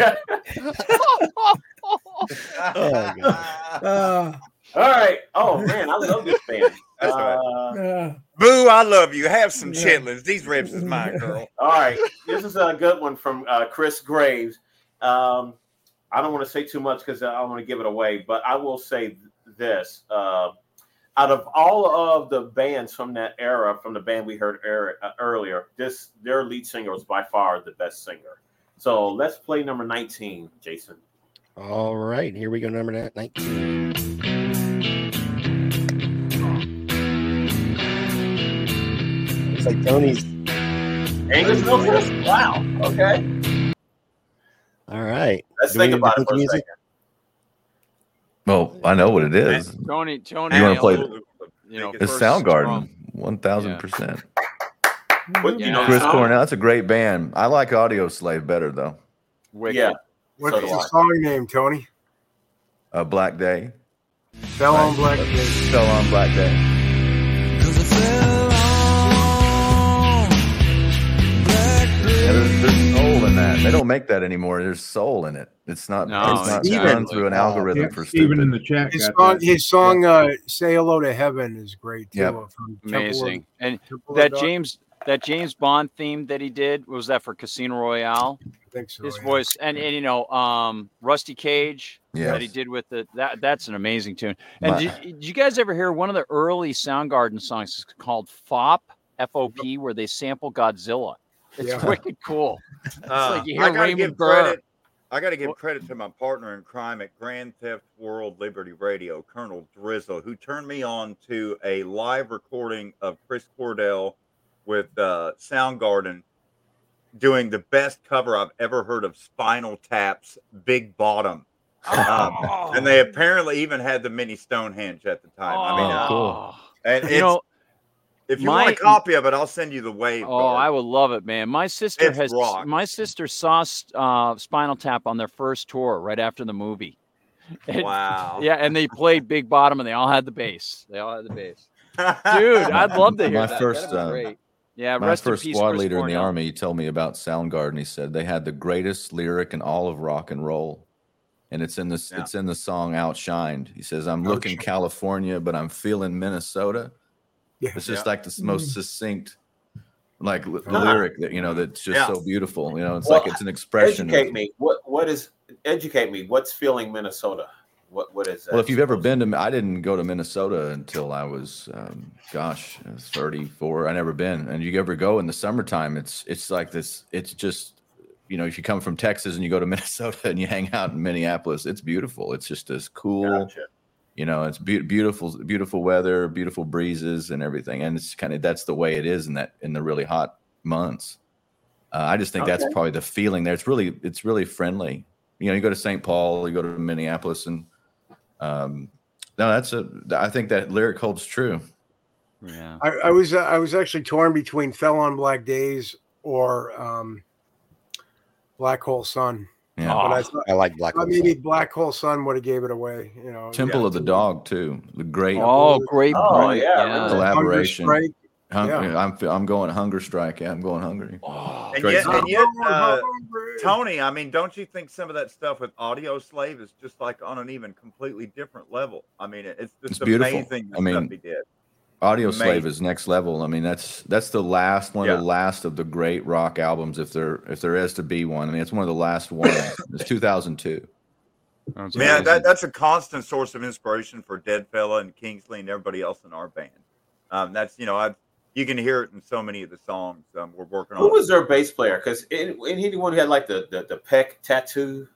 Oh, God. Uh, All right. Oh man, I love this band. That's right. Uh, uh, Boo, I love you. Have some Yeah. chitlins. These ribs is mine, girl. all right. This is a good one from uh, Chris Graves. Um, I don't want to say too much because I don't want to give it away, but I will say th- this. Uh, out of all of the bands from that era, from the band we heard er- uh, earlier, this their lead singer was by far the best singer. So let's play number nineteen, Jason. All right, here we go. Number nineteen. Looks like Tony's. Angus Milford? Wow. Okay. All right. Let's Do we think need to about it put for a music? second. Well, I know what it is. Tony, Tony, You wanna nailed play it. the- You know, It's first Soundgarden, drum. one thousand percent. What, you Yeah. know, Chris song? Cornell, that's a great band. I like Audio Slave better though. Wicked. Yeah. What's So do the I. song name, Tony? Uh, Black Day. Fell on Black Day. Fell on Black Day. Yeah, there's, there's soul in that. They don't make that anymore. There's soul in it. It's not. No, it's not exactly. done through an algorithm Yeah, for Steven in stupid. the chat His got song, that. his song uh, "Say Hello to Heaven" is great too. Yep. uh, From Temple of- Amazing. And Temple of that Dark- James that James Bond theme that he did, was that for Casino Royale? I think so. His yeah. voice and, and you know, um Rusty Cage that he Yes. did with the that that's an amazing tune. And My- did, did you guys ever hear one of the early Soundgarden songs is called Fop, F O P, where they sample Godzilla? It's Yeah. wicked cool. It's Uh, like you I hear gotta Raymond give Burr. credit. I got to give credit to my partner in crime at Grand Theft World Liberty Radio, Colonel Drizzle, who turned me on to a live recording of Chris Cordell with uh, Soundgarden doing the best cover I've ever heard of Spinal Tap's Big Bottom. Um, Oh. and they apparently even had the mini Stonehenge at the time. I mean, uh, Oh. and You it's, know, if you my- want a copy of it, I'll send you the wave. Oh, Guard. I would love it, man. My sister It's has. rock. My sister saw uh, Spinal Tap on their first tour right after the movie. And- Wow. Yeah, and they played Big Bottom, and they all had the bass. They all had the bass. Dude, I'd love to hear My that. first, That'd be uh, great. Yeah, My rest in first peace, squad Chris leader in the Cornell. army, he told me about Soundgarden. He said they had the greatest lyric in all of rock and roll, and it's in this. Yeah. It's in the song "Outshined." He says, "I'm looking California, but I'm feeling Minnesota." Yeah. It's just Yeah. like the most succinct, like l- Huh. lyric that you know that's just Yeah. so beautiful. You know, it's Well, like it's an expression. Educate of- me. What what is educate me? What's feeling Minnesota? What what is that? Well, if you've ever been to, I didn't go to Minnesota until I was, um, gosh, I was thirty-four. I never been. And you ever go in the summertime? It's it's like this. It's just, you know, if you come from Texas and you go to Minnesota and you hang out in Minneapolis, it's beautiful. It's just this cool. Gotcha. You know, it's be- beautiful, beautiful weather, beautiful breezes, and everything. And it's kind of that's the way it is in that in the really hot months. Uh, I just think that's Okay. probably the feeling there. It's really it's really friendly. You know, you go to Saint Paul, you go to Minneapolis, and um, no, that's a. I think that lyric holds true. Yeah. I, I was uh, I was actually torn between Fell on Black Days or um, Black Hole Sun. Yeah. But I Oh, thought I like Black thought Hole maybe Sun. Black Hole Sun would have gave it away. You know, Temple yeah. of the Dog too. The great Oh, great Oh, point. yeah, I Yeah. remember that. collaboration. Hunger Strike. Hung- Yeah. I'm I'm going Hunger Strike. Yeah, I'm going hungry. Oh, And Great yet, song. and yet uh, Hungry. Tony, I mean, don't you think some of that stuff with Audio Slave is just like on an even completely different level? I mean, it's just It's beautiful. amazing the I mean, stuff he did. Audio Slave Amazing. is next level. I mean, that's that's the last one of Yeah. the last of the great rock albums, if there if there is to be one. I mean, it's one of the last ones. It's two thousand two. that's Man, amazing. that, that's a constant source of inspiration for Dead Fella and Kingsley and everybody else in our band. Um, that's you know, I you can hear it in so many of the songs um, we're working Who on. was their bass player? Because and he the one who had like the the, the peck tattoo.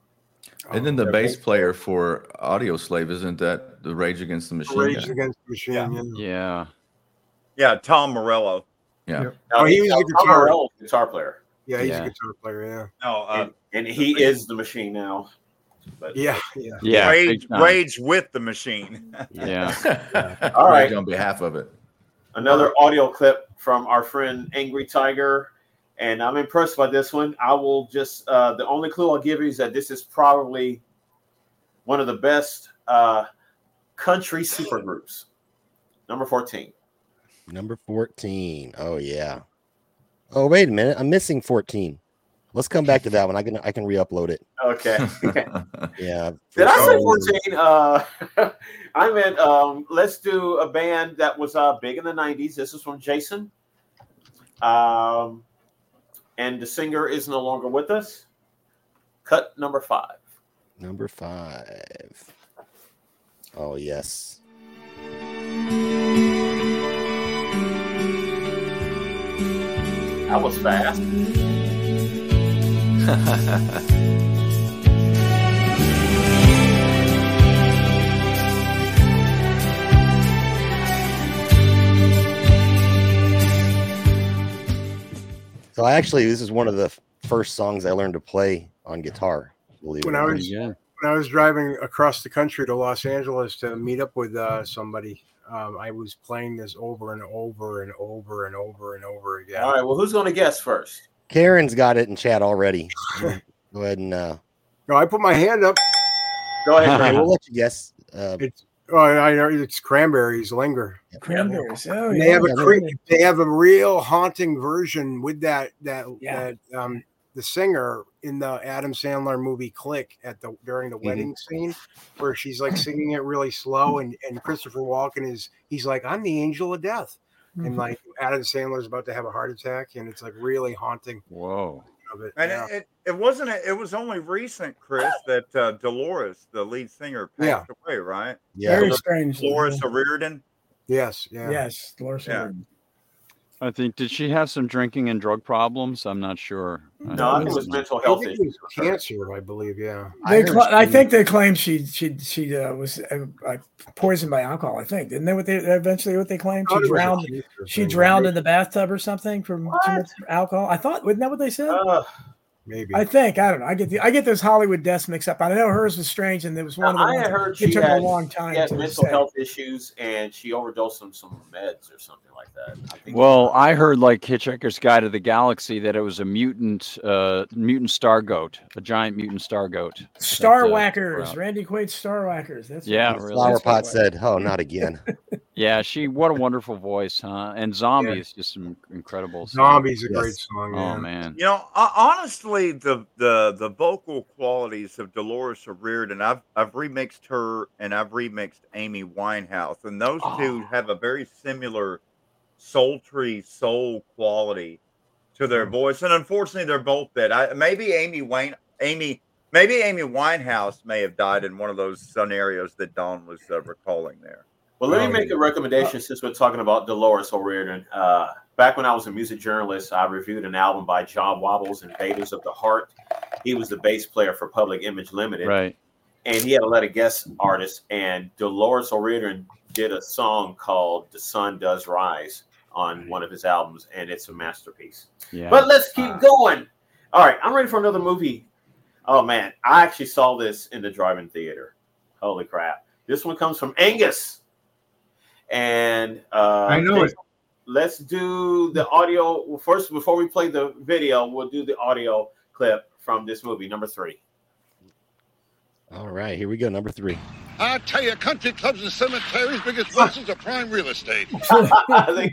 And then the their bass bass player for Audio Slave, isn't that the Rage Against the Machine? Rage guy? Against the Machine. Yeah. Yeah. Yeah. Yeah, Tom Morello. Yeah. Yep. Oh, he was a Tom guitar- Morello, guitar player, Yeah, he's Yeah. a guitar player. Yeah. No, uh, and, and he is the machine now. But Yeah. Yeah. Yeah. Rage, big time. Rage with the Machine. Yeah. All right. Rage on behalf of it. Another audio clip from our friend Angry Tiger, and I'm impressed by this one. I will just uh, the only clue I'll give you is that this is probably one of the best uh, country supergroups. Number fourteen. Number fourteen. Oh yeah. Oh wait a minute, I'm missing fourteen. Let's come back to that one. I can I can re-upload it. Okay. Yeah. Did I say Oh, fourteen? Uh, I meant um, let's do a band that was uh, big in the nineties. This is from Jason. Um, and the singer is no longer with us. Cut number five. Number five. Oh yes. That was fast. So I actually, this is one of the f- first songs I learned to play on guitar. Believe When it I or was not. when I was driving across the country to Los Angeles to meet up with uh, somebody, um, I was playing this over and over and over and over and over again. All right. Well, who's going to guess first? Karen's got it in chat already. Go ahead and uh, No, I put my hand up. Go ahead, okay, Ray. we'll let you guess. Uh, It's oh, I know it's Cranberries Linger. Cranberries. Oh, And yeah. they have a yeah, cre- they have a real haunting version with that that Yeah. that um the singer in the Adam Sandler movie Click at the during the Mm-hmm. wedding scene where she's like singing it really slow and and Christopher Walken is he's like I'm the angel of death Mm-hmm. and like Adam Sandler's about to have a heart attack and it's like really haunting Whoa. of it. And yeah. it, it, it wasn't. A, it was only recent, Chris, that uh, Dolores, the lead singer, passed Yeah. away. Right? yeah. Very strange. Dolores O'Riordan. Yes, yeah. Yes, Dolores Yeah. O'Riordan. I think did she have some drinking and drug problems? I'm not sure. No, I think it was mental health I think it issues. was cancer, I believe. Yeah. They I cl- heard I she- think they claimed she she she uh, was uh, uh, poisoned by alcohol. I think didn't they? What they eventually what they claimed? Thought She it was a drowned. cancer She thing, drowned maybe. in the bathtub or something from too much alcohol. I thought wasn't that what they said? Uh, Maybe. I think I don't know. I get the I get those Hollywood deaths mixed up. I know hers was strange, and there was one of I them. had heard It she took had, a long time she had to mental say. health issues and she overdosed on some meds or something like that. I think Well, I heard like Hitchhiker's Guide to the Galaxy that it was a mutant, uh, mutant star goat, a giant mutant star goat. Star that, uh, Whackers, out. Randy Quaid's Star Whackers. That's Yeah, what really. Flower Pot said, "Oh, not again." Yeah, she. What a wonderful voice, huh? And Zombie is just some incredible. Zombie's a Yes. great song. Oh Yeah. man. You know, uh, honestly, the the the vocal qualities of Dolores O'Riordan, I've I've remixed her and I've remixed Amy Winehouse, and those two have a very similar sultry soul quality to their voice. And unfortunately, they're both dead. I, maybe Amy Wayne, Amy, maybe Amy Winehouse may have died in one of those scenarios that Don was uh, recalling there. Well, let me Oh, make a recommendation since we're talking about Dolores O'Riordan. Uh, back when I was a music journalist, I reviewed an album by John Wobbles, Invaders of the Heart. He was the bass player for Public Image Limited. Right. And he had a lot of guest artists. And Dolores O'Riordan did a song called The Sun Does Rise on one of his albums, and it's a masterpiece. Yeah. But let's keep going. All right, I'm ready for another movie. Oh, man. I actually saw this in the drive-in theater. Holy crap. This one comes from Angus. And uh, I know it. let's do the audio well, first before we play the video. We'll do the audio clip from this movie, number three. All right, here we go. Number three. I tell you, country clubs and cemeteries, biggest places of prime real estate. I think-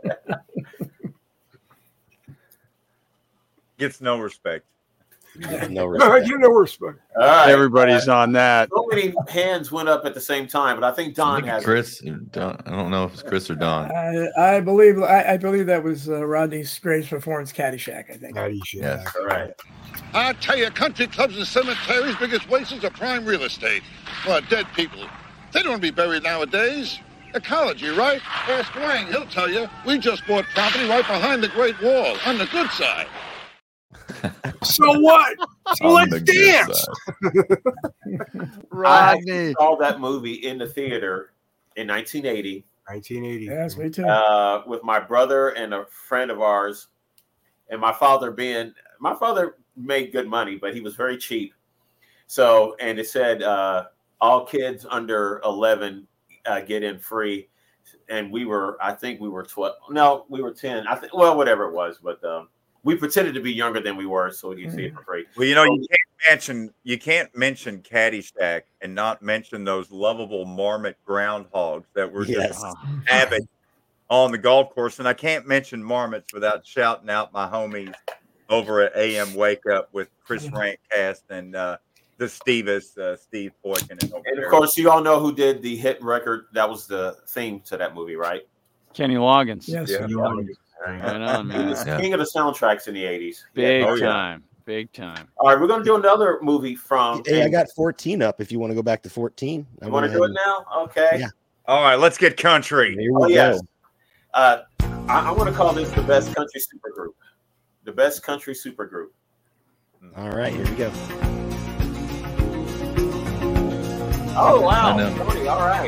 Gets no respect. No I respect. get no respect. All right. Everybody's on that. So many hands went up at the same time, but I think I Don think has. Chris. or Don, I don't know if it's Chris or Don. I, I believe I, I believe that was uh, Rodney's greatest performance, Caddyshack. I think. Caddyshack. Yes. All right. I tell you, country clubs and cemeteries, biggest places of prime real estate. Well, dead people, they don't want to be buried nowadays. Ecology, right? Ask Wang, he'll tell you. We just bought property right behind the Great Wall, on the good side. So what? So On let's the good dance. side. I actually saw that movie in the theater in nineteen eighty nineteen eighty. Yes, me too. uh, with my brother and a friend of ours, and my father being my father made good money, but he was very cheap. So, and it said uh, all kids under eleven uh, get in free, and we were, I think we were twelve. No, we were ten. I think, well, whatever it was, but um, we pretended to be younger than we were, so we could see it for free. Well, you know, you can't mention you can't mention Caddyshack and not mention those lovable marmot groundhogs that were Yes. just avid on the golf course. And I can't mention marmots without shouting out my homies over at A M Wake Up with Chris Rantcast and uh, the Stevis, uh, Steve Poikin. And, And of course, you all know who did the hit record. That was the theme to that movie, right? Kenny Loggins. Yes. Yeah. Right on, He man. was Yeah. king of the soundtracks in the eighties. Big Oh, yeah. time. Big time. All right, we're going to do another movie from. Hey, I got fourteen up. If you want to go back to fourteen, I You want to went do ahead it now? Okay. Yeah. All right, let's get and- country. Here we Oh, go. yes. Uh, I, I want to call this the best country supergroup. The best country supergroup. All right, here we go. Oh, wow. I know. Tony, all right.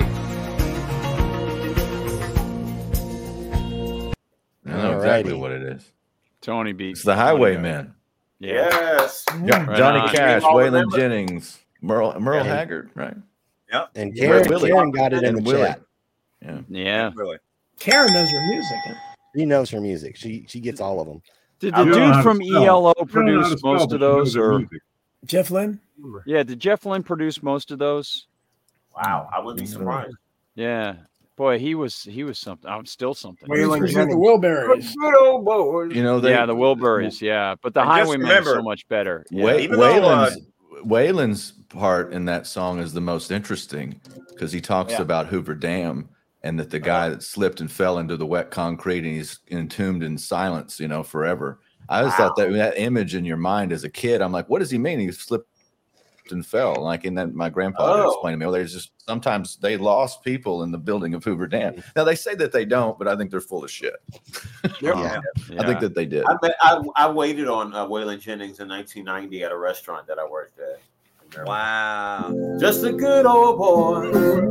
I know exactly Alrighty. what it is. Tony beat. It's the Highwaymen. Yeah. Yes. Jo- Right Johnny on. Cash, You all Waylon remember? Jennings, Merle, Merle Yeah. Haggard, right? And Yeah. Karen, Willie. Karen got it in And the Willie. chat. Yeah. Yeah. Really. Karen knows her music. Huh? She knows her music. She she gets all of them. Did I the don't know how dude to from spell. E L O I don't know how to produce spell, most but of she knows those, her or music. Jeff Lynne. yeah? Did Jeff Lynne produce most of those? Wow. I wouldn't be surprised. Yeah. Boy, he was he was something. I'm still something. Waylon He was with Jennings. the Wilburys. Good old boy. You know, they, yeah, the Wilburys. Yeah, but the And just Highwaymen are so remember, much better. Yeah. Way, Even though, uh, Waylon's, Waylon's part in that song is the most interesting because he talks Yeah. about Hoover Dam and that the guy that slipped and fell into the wet concrete and he's entombed in silence, you know, forever. I always thought that that image in your mind as a kid, I'm like, what does he mean? He slipped and fell. Like in that, my grandfather Oh. explained to me, oh, there's just sometimes they lost people in the building of Hoover Dam. Now they say that they don't, but I think they're full of shit. Yeah. I think that they did. I, bet- I, I waited on uh, Waylon Jennings in nineteen ninety at a restaurant that I worked at. Wow. Just a good old boy.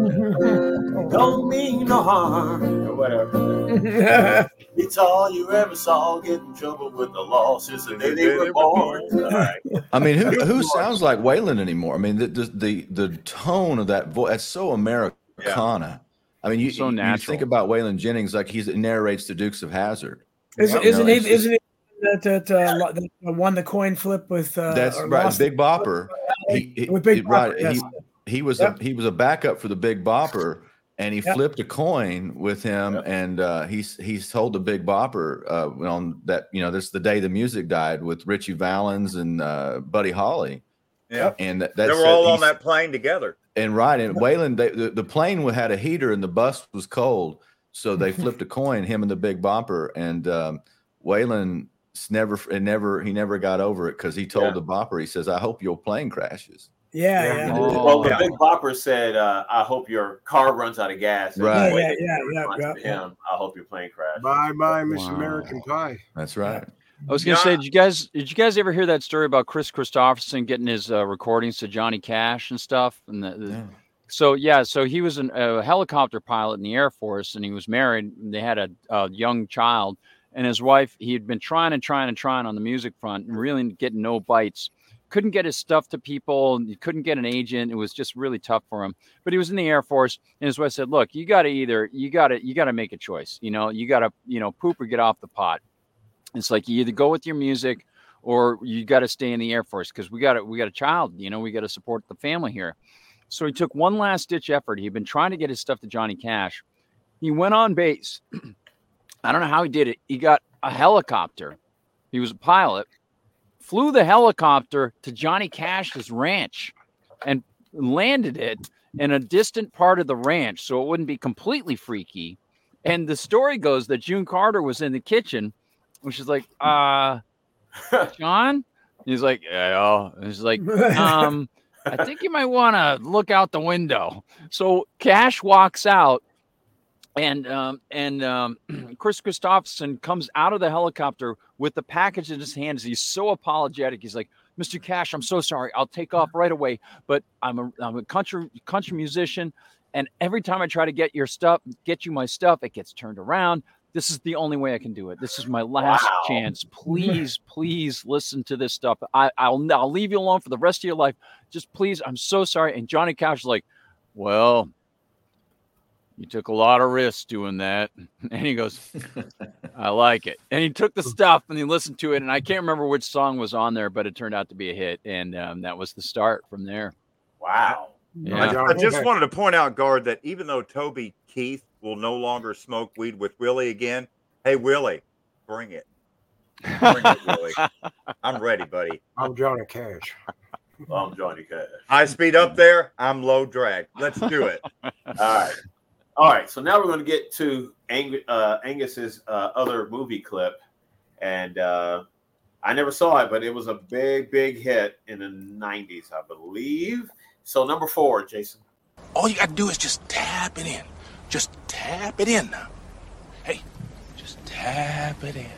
Don't mean no harm. Or whatever. It's all you ever saw. Get in trouble with the law since the day they were born. All right. I mean, who who sounds like Waylon anymore? I mean, the the the, the tone of that voice, that's so Americana. I mean, you, So you, you natural. think about Waylon Jennings like he's, he narrates the Dukes of Hazzard. Isn't, You know, isn't he? it's just- Isn't he that that, uh, lo- that won the coin flip with? Uh, That's or right, lost Big the- Bopper. He, he- with Big he- right, Bopper, yes. he, he was Yep. a he was a backup for the Big Bopper, and he Yep. flipped a coin with him, and uh, he's he's told the Big Bopper uh, on that you know this is the day the music died with Richie Valens and uh, Buddy Holly. Yeah. And that, They that's were all on he's- that plane together. And right, and Waylon, they, the, the plane had a heater and the bus was cold, so they flipped a coin, him and the Big Bopper, and um, Waylon never, it never, he never got over it because he told Yeah. the Bopper, he says, "I hope your plane crashes." Yeah, yeah. Oh. Well, the Yeah. Big Bopper said, uh, I hope your car runs out of gas. And Right. Waylon Yeah, yeah, yeah, responds yeah, to yeah. him, I hope your plane crashed. Bye bye, Miss Wow. American Pie. That's right. I was gonna Yeah. say, did you guys did you guys ever hear that story about Chris Christopherson getting his uh, recordings to Johnny Cash and stuff? And the, the- Yeah. so yeah, so he was an, a helicopter pilot in the Air Force, and he was married. And they had a, a young child, and his wife. He had been trying and trying and trying on the music front, and really getting no bites. Couldn't get his stuff to people. And he couldn't get an agent. It was just really tough for him. But he was in the Air Force, and his wife said, "Look, you got to either you got to you got to make a choice. You know, you got to you know poop or get off the pot." It's like you either go with your music or you got to stay in the Air Force because we got we got a child, you know, we got to support the family here. So he took one last ditch effort. He'd been trying to get his stuff to Johnny Cash. He went on base. I don't know how he did it. He got a helicopter. He was a pilot, flew the helicopter to Johnny Cash's ranch and landed it in a distant part of the ranch so it wouldn't be completely freaky. And the story goes that June Carter was in the kitchen. And she's like, uh, John? He's like, yeah. And he's like, um, I think you might want to look out the window. So Cash walks out, and um, and um, Chris Christopherson comes out of the helicopter with the package in his hands. He's so apologetic. He's like, Mister Cash, I'm so sorry. I'll take off right away. But I'm a I'm a country country musician, and every time I try to get your stuff, get you my stuff, it gets turned around. This is the only way I can do it. This is my last Wow. chance. Please, please listen to this stuff. I, I'll I'll leave you alone for the rest of your life. Just please, I'm so sorry. And Johnny Cash is like, well, you took a lot of risks doing that. And he goes, I like it. And he took the stuff and he listened to it. And I can't remember which song was on there, but it turned out to be a hit. And um, that was the start from there. Wow. Yeah. I, I just wanted to point out, Guard, that even though Toby Keith will no longer smoke weed with Willie again, hey, Willie, bring it. Bring it, Willie. I'm ready, buddy. I'm Johnny Cash. I'm Johnny Cash. High speed up there. I'm low drag. Let's do it. All right. All right. So now we're going to get to Ang- uh, Angus's uh, other movie clip. And uh, I never saw it, but it was a big, big hit in the nineties, I believe. So number four, Jason. All you got to do is just tap it in. Just tap it in now. Hey, just tap it in.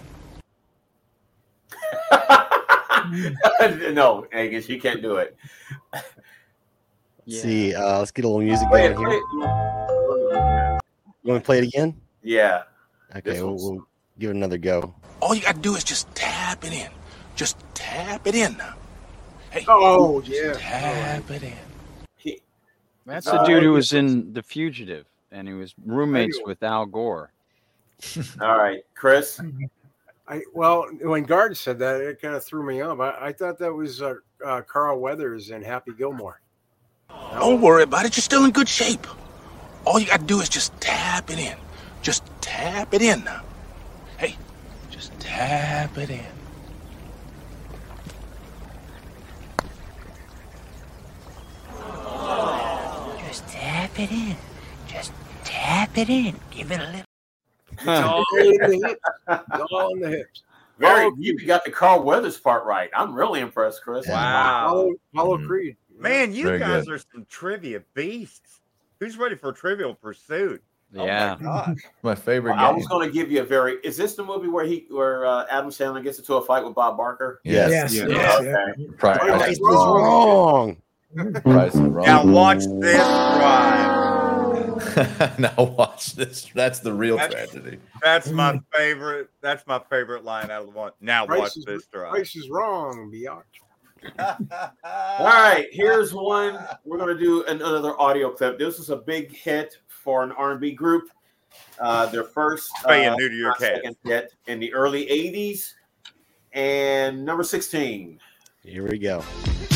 No, Angus, you can't do it. Let's see. Uh, let's get a little music Play going it, here. play it. You want to play it again? Yeah. Okay, This we'll, one's- we'll give it another go. All you got to do is just tap it in. Just tap it in now. Hey, Oh, just yeah. tap it in. That's the dude who was in The Fugitive, and he was roommates with Al Gore. All right, Chris. I well, when Guard said that, it kind of threw me off. I, I thought that was uh, uh, Carl Weathers and Happy Gilmore. Don't worry about it. You're still in good shape. All you got to do is just tap it in. Just tap it in now. Hey, just tap it in. Just tap it in. Just tap it in. Give it a little. It's all in the hips. It's all in the hips. Very, you got the Carl Weathers part right. I'm really impressed, Chris. Follow, follow Creed. Man, you Very guys good. are some trivia beasts. Who's ready for Trivial Pursuit? Yeah. Oh my God. My favorite Well, I game. was going to give you a very. Is this the movie where he, where uh, Adam Sandler gets into a fight with Bob Barker? Yes. Yes. Yeah. yes, Okay. yeah. Price, Right. Price It's is wrong. wrong. Price is wrong. Now watch this ride. Now watch this. That's the real That's- tragedy. That's my favorite. That's my favorite line out of the one. Now Price watch is, this drive. Price is wrong, Biatch. All right, here's one. We're going to do another audio clip. This is a big hit for an R and B group. Uh, their first Paying uh, new to your not cat. second hit in the early eighties. And number sixteen. Here we go.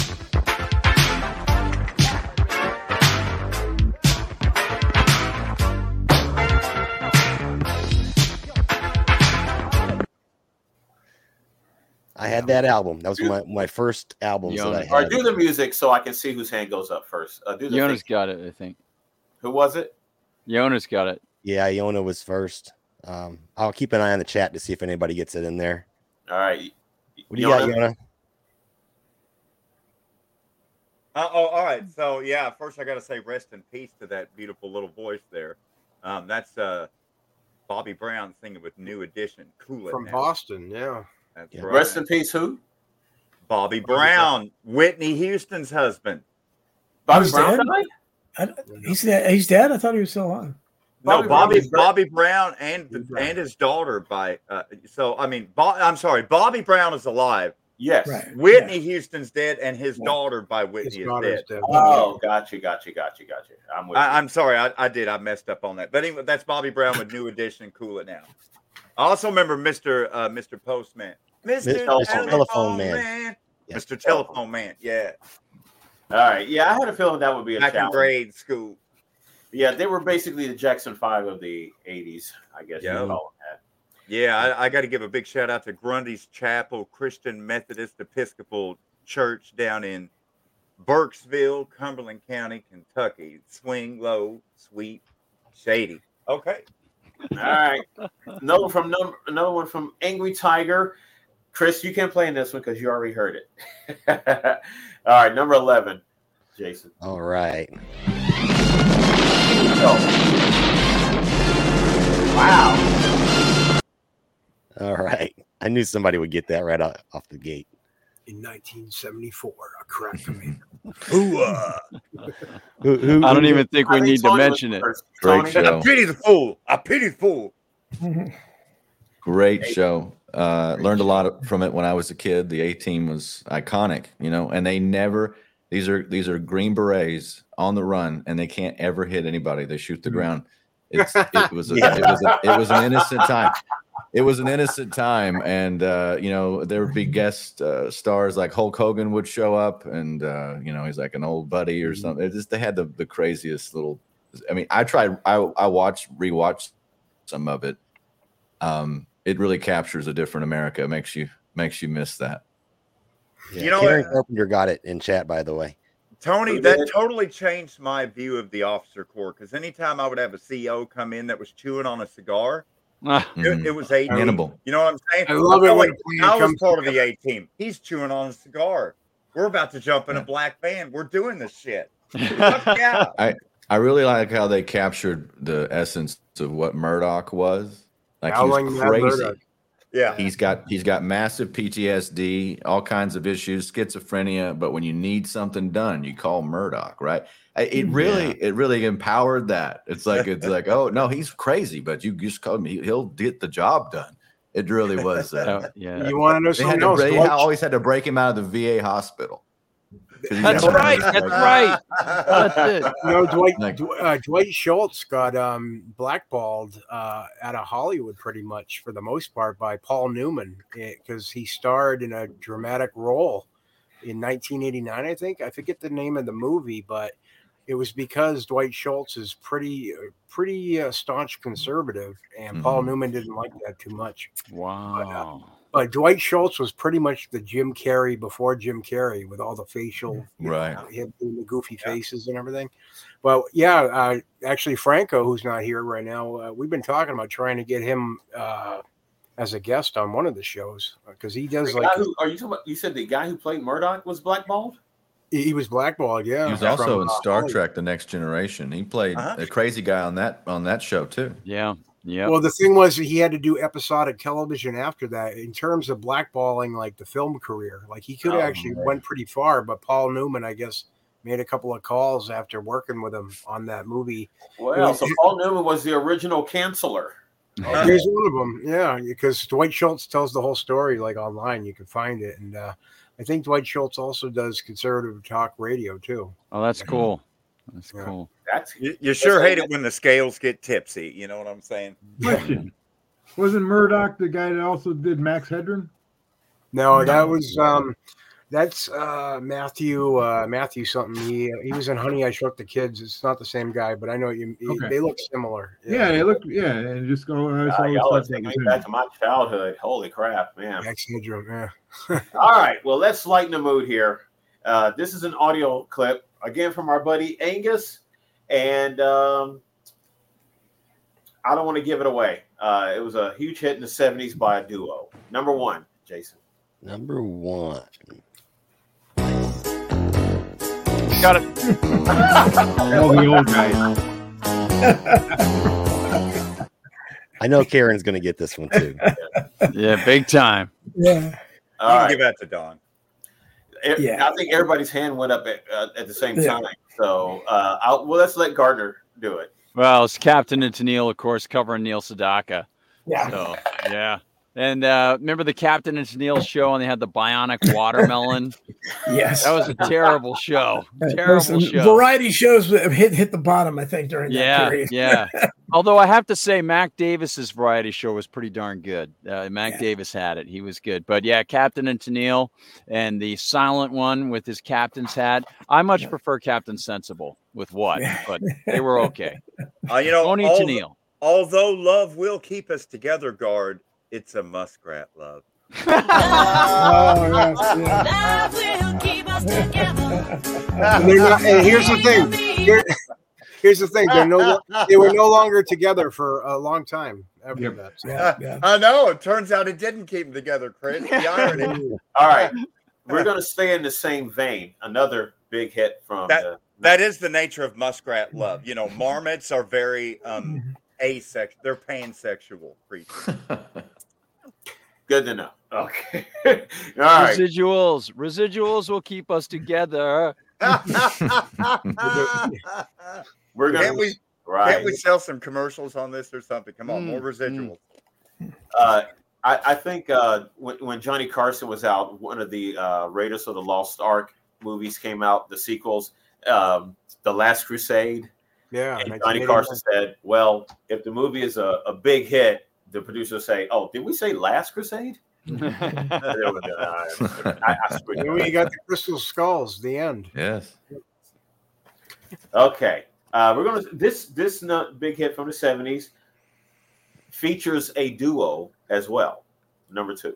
I had that album. That was my, my first albums that I Jonas. had. All right, do the music so I can see whose hand goes up first. Uh, do the Jonas thing. got it, I think. Who was it? Jonas got it. Yeah, Iona was first. Um, I'll keep an eye on the chat to see if anybody gets it in there. All right. What do you got, Iona? Uh, oh, all right. So yeah, first I got to say rest in peace to that beautiful little voice there. Um, that's uh, Bobby Brown singing with New Edition. Cool it From now. Boston, yeah. That's Yeah. right. Rest in peace. Who? Bobby Brown, Whitney Houston's husband. Bobby He's Brown dead? died? I, he's dead. He's dead. I thought he was still alive. No, Bobby Bobby Brown is great. Bobby Brown and the, and his daughter by uh, so I mean Bo- I'm sorry, Bobby Brown is alive. Yes. Right. Whitney Houston's dead, and his daughter by His Whitney is daughter's dead. dead. Oh, gotcha, gotcha, gotcha, gotcha. I'm with I, you. I'm sorry, I, I did. I messed up on that. But anyway, that's Bobby Brown with New Edition. Cool it now. I also remember Mister Uh, Mister Postman, Mister Mister Telephone, Telephone Man, Man. Yeah. Mister Telephone Man. Yeah, All right. Yeah, I had a feeling that would be a back in challenge. grade school. Yeah, they were basically the Jackson Five of the eighties, I guess. Yeah. You call them that. Yeah, I, I got to give a big shout out to Grundy's Chapel Christian Methodist Episcopal Church down in Burkesville, Cumberland County, Kentucky. Swing low, sweet, shady. Okay. All right. Another one from number, another one from Angry Tiger. Chris, you can't play in this one because you already heard it. All right, number eleven, Jason. All right. Go. Wow. All right. I knew somebody would get that right off, off the gate. In nineteen seventy-four, a crack command. Who, who, I don't who- even think we I think need to Tony was mention it. first. Great Tony? show. I pity the fool. I pity the fool. Great show. Uh, learned a lot of- from it when I was a kid. The A team was iconic, you know, and they never. These are these are Green Berets on the run, and they can't ever hit anybody. They shoot the ground. It's, it was a, Yeah. it was a, it was an innocent time. It was an innocent time, and uh, you know there would be guest uh, stars like Hulk Hogan would show up, and uh, you know he's like an old buddy or something. It just they had the, the craziest little. I mean, I tried. I I watched rewatched some of it. Um, it really captures a different America. It makes you makes you miss that. Yeah, You know Karen what? Carpenter got it in chat, by the way. Tony, Who that did? totally changed my view of the officer corps because anytime I would have a C O come in that was chewing on a cigar, Ah, it, Mhm. it was A team. Hannibal. You know what I'm saying? I love it Oh, when wait, a plan I was comes part of the A team. He's chewing on a cigar. We're about to jump in a black van. We're doing this shit. Fuck yeah. I I really like how they captured the essence of what Murdoch was. Like he Howling was Mad crazy. Murdoch. Yeah. He's got he's got massive P T S D, all kinds of issues, schizophrenia. But when you need something done, you call Murdoch, right? I- It really it really empowered that. It's like it's like oh no, he's crazy, but you just call him. he- He'll get the job done. It really was. Uh, oh, yeah. You want to know they had something to else? break, Dwight- always had to break him out of the V A hospital. 'Cause he's That's got- right. That's right. That's it. You know, Dwight Like- Dw- uh, Dwight Schultz got um, blackballed uh, out of Hollywood pretty much for the most part by Paul Newman because he starred in a dramatic role in nineteen eighty-nine, I think. I forget the name of the movie, but it was because Dwight Schultz is pretty, uh, pretty uh, staunch conservative, and Paul Mhm. Newman didn't like that too much. Wow. But Dwight Schultz was pretty much the Jim Carrey before Jim Carrey with all the facial, you Right. know, him doing the goofy faces and everything. Well, yeah, uh, actually, Franco, who's not here right now, uh, we've been talking about trying to get him uh, as a guest on one of the shows because he does The like, guy who, are you talking about? You said the guy who played Murdoch was blackballed? He, he was blackballed. Yeah, He was also from, in uh, Star Hollywood. Trek: The Next Generation. He played Uh-huh. a crazy guy on that on that show too. Yeah. Yeah. Well, the thing was, he had to do episodic television after that. In terms of blackballing, like the film career, like he could have Oh, actually man. went pretty far. But Paul Newman, I guess, made a couple of calls after working with him on that movie. Well, so Paul Newman was the original canceller. Here's one of them, yeah, because Dwight Schultz tells the whole story like online. You can find it, and uh, I think Dwight Schultz also does conservative talk radio too. Oh, that's cool. That's Yeah. cool. That's You, you sure hate it when the scales get tipsy. You know what I'm saying? Question: Wasn't Murdoch the guy that also did Max Headroom? No, that was um, that's uh, Matthew uh, Matthew something. He he was in Honey I Shrunk the Kids. It's not the same guy, but I know you. he- Okay. They look similar. Yeah, it looked. Yeah, and just go. I Uh, saw y'all are stuff that taking was me him. back to my childhood. Holy crap, man. Max Headroom, yeah. All right, well, let's lighten the mood here. Uh, this is an audio clip, again, from our buddy Angus. And um, I don't want to give it away. Uh, it was a huge hit in the seventies by a duo. Number one, Jason. Number one. Got it. All the old guys. I know Karen's going to get this one too. Yeah, big time. Yeah. All You can right. give that to Don. E- Yeah. I think everybody's hand went up at, uh, at the same Yeah. time. So, uh, I'll, well, let's let Gardner do it. Well, it's Captain and Tennille, of course, covering Neil Sedaka. Yeah. So, yeah. And uh, remember the Captain and Tennille show, and they had the bionic watermelon. Yes. That was a terrible show. Uh, Terrible listen, show. Variety shows hit hit the bottom, I think, during that Yeah, period. yeah. Although I have to say, Mac Davis's variety show was pretty darn good. Uh, Mac Yeah. Davis had it; he was good. But yeah, Captain and Tennille, and the silent one with his captain's hat. I much prefer Captain Sensible with what, but they were okay. Uh, you know, Tony although, Tennille. although love will keep us together, guard, it's a muskrat love. Oh, yes, yeah. Love will keep us together. And, they're not, and here's the thing. Here- here's the thing. They're no. They were no longer together for a long time after Yep. that. So. Yeah, yeah. I know. It turns out it didn't keep them together, Chris. The irony. All right. We're going to stay in the same vein. Another big hit from That- the. That is the nature of muskrat love. You know, marmots are very um asexual. They're pansexual creatures. Good to know. Okay. All right. Residuals. Residuals will keep us together. We're going Can't we? to. Right. Can't we sell some commercials on this or something? Come on, Mm, more residuals. Uh, I, I think uh, when, when Johnny Carson was out, one of the uh, Raiders of the Lost Ark movies came out, the sequels, um, The Last Crusade. Yeah. And nineteen Johnny eighty-one. Carson said, well, if the movie is a, a big hit, the producers say, oh, did we say Last Crusade? There we go. I, I, I screwed And up. when you got the crystal skulls, the end. Yes. Okay. Uh, we're gonna this this not big hit from the seventies features a duo as well. Number two.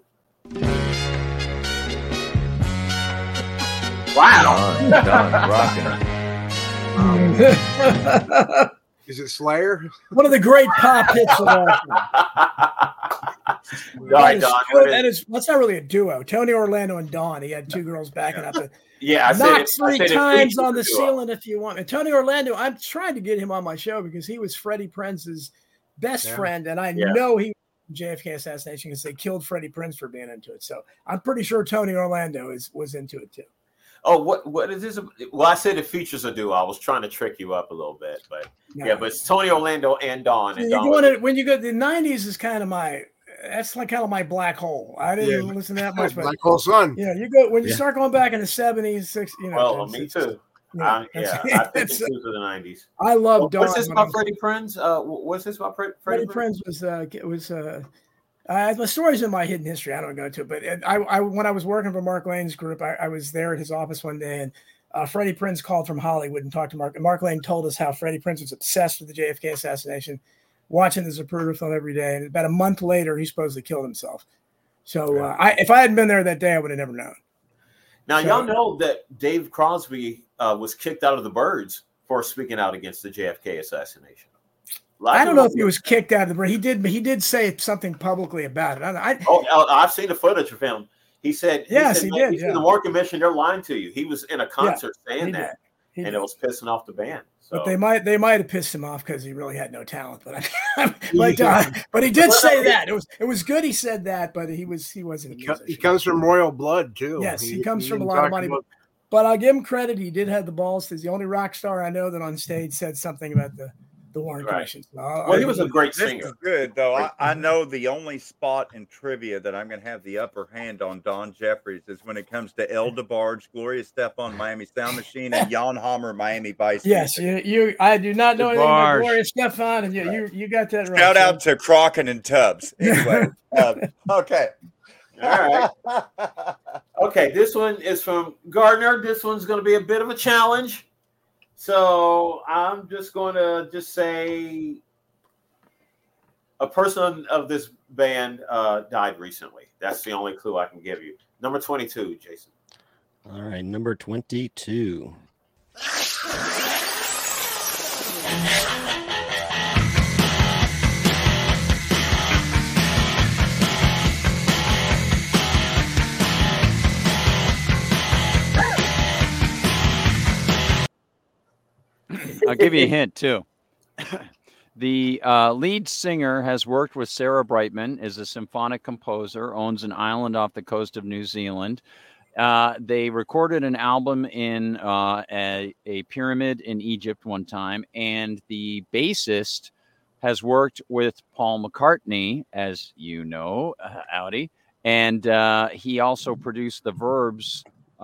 Wow. Don, Don, rocking. Is it Slayer? One of the great pop hits of all time. All That right, is, Don. true. what is- that is that's not really a duo. Tony Orlando and Dawn. He had two girls backing up. yeah, I said Knock it, I three said it times features on a the duo. ceiling if you want. And Tony Orlando, I'm trying to get him on my show because he was Freddie Prinze's best Yeah. friend, and I Yeah. know he J F K assassination because they killed Freddie Prinze for being into it. So I'm pretty sure Tony Orlando is was into it too. Oh, what what is this? Well, I said it features a duo. I was trying to trick you up a little bit, but No. yeah, but it's Tony Orlando and Dawn. And You Dawn go was- into, when you go the nineties is kind of my that's like kind of my black hole. I didn't Yeah. listen that much, but Black Hole Sun. you know, you go when you Yeah. start going back in the seventies, six, you know. well, it's- me it's- too. Yeah, I, yeah, that's- I think that's- it's to the nineties. I love Dawn. What's this but I'm- about Freddie Prinze? Uh, what's this about Fre- Freddie Freddie Prinze? Prinze was uh, it was uh, uh, the story's in my hidden history. I don't go to it, but it, I, I when I was working for Mark Lane's group, I, I was there at his office one day, and uh, Freddie Prinze called from Hollywood and talked to Mark. And Mark Lane told us how Freddie Prinze was obsessed with the J F K assassination, watching the Zapruder film every day. And about a month later, he supposedly killed himself. So uh, I, if I hadn't been there that day, I would have never known. Now, So- y'all know that Dave Crosby uh, was kicked out of the Birds for speaking out against the J F K assassination. A lot I of don't know if people- he was kicked out of the. He did. He did say something publicly about it. I, I, Oh, I- I've seen the footage of him. He said, Yes, he, he said, did, He's in yeah. the War Commission. They're lying to you. He was in a concert he saying did. that, He and did. it was pissing off the band. So. But they might they might have pissed him off because he really had no talent. But I, but uh, but he did say that it was it was good. He said that, but he was he wasn't. A He, co- musician. he comes from royal blood too. Yes, he, comes he from a didn't lot of talk money. about- But I'll give him credit. He did have the balls. He's the only rock star I know that on stage said something about the the Warren Right. Commission. So I'll- Well, he I'll was give a him- great This singer. is good though. I, I know the only spot in trivia that I'm going to have the upper hand on Don Jeffries is when it comes to El DeBarge, Gloria Estefan, Miami Sound Machine, and Jan Hammer, Miami Vice. Yes, you, you. I do not know anything DeBarge. about Gloria Stefan, and you, you, you got that right. Shout son. out to Crockett and Tubbs. Anyway, uh, okay. All right. Okay, this one is from Gardner. This one's going to be a bit of a challenge. So I'm just going to just say a person of this band uh, died recently. That's the only clue I can give you. Number twenty-two, Jason. All right, number twenty-two. I'll give you a hint too. The uh, lead singer has worked with Sarah Brightman, is a symphonic composer, owns an island off the coast of New Zealand. Uh, they recorded an album in uh, a, a pyramid in Egypt one time, and the bassist has worked with Paul McCartney, as you know, uh, Audi, and uh, he also produced the Verbs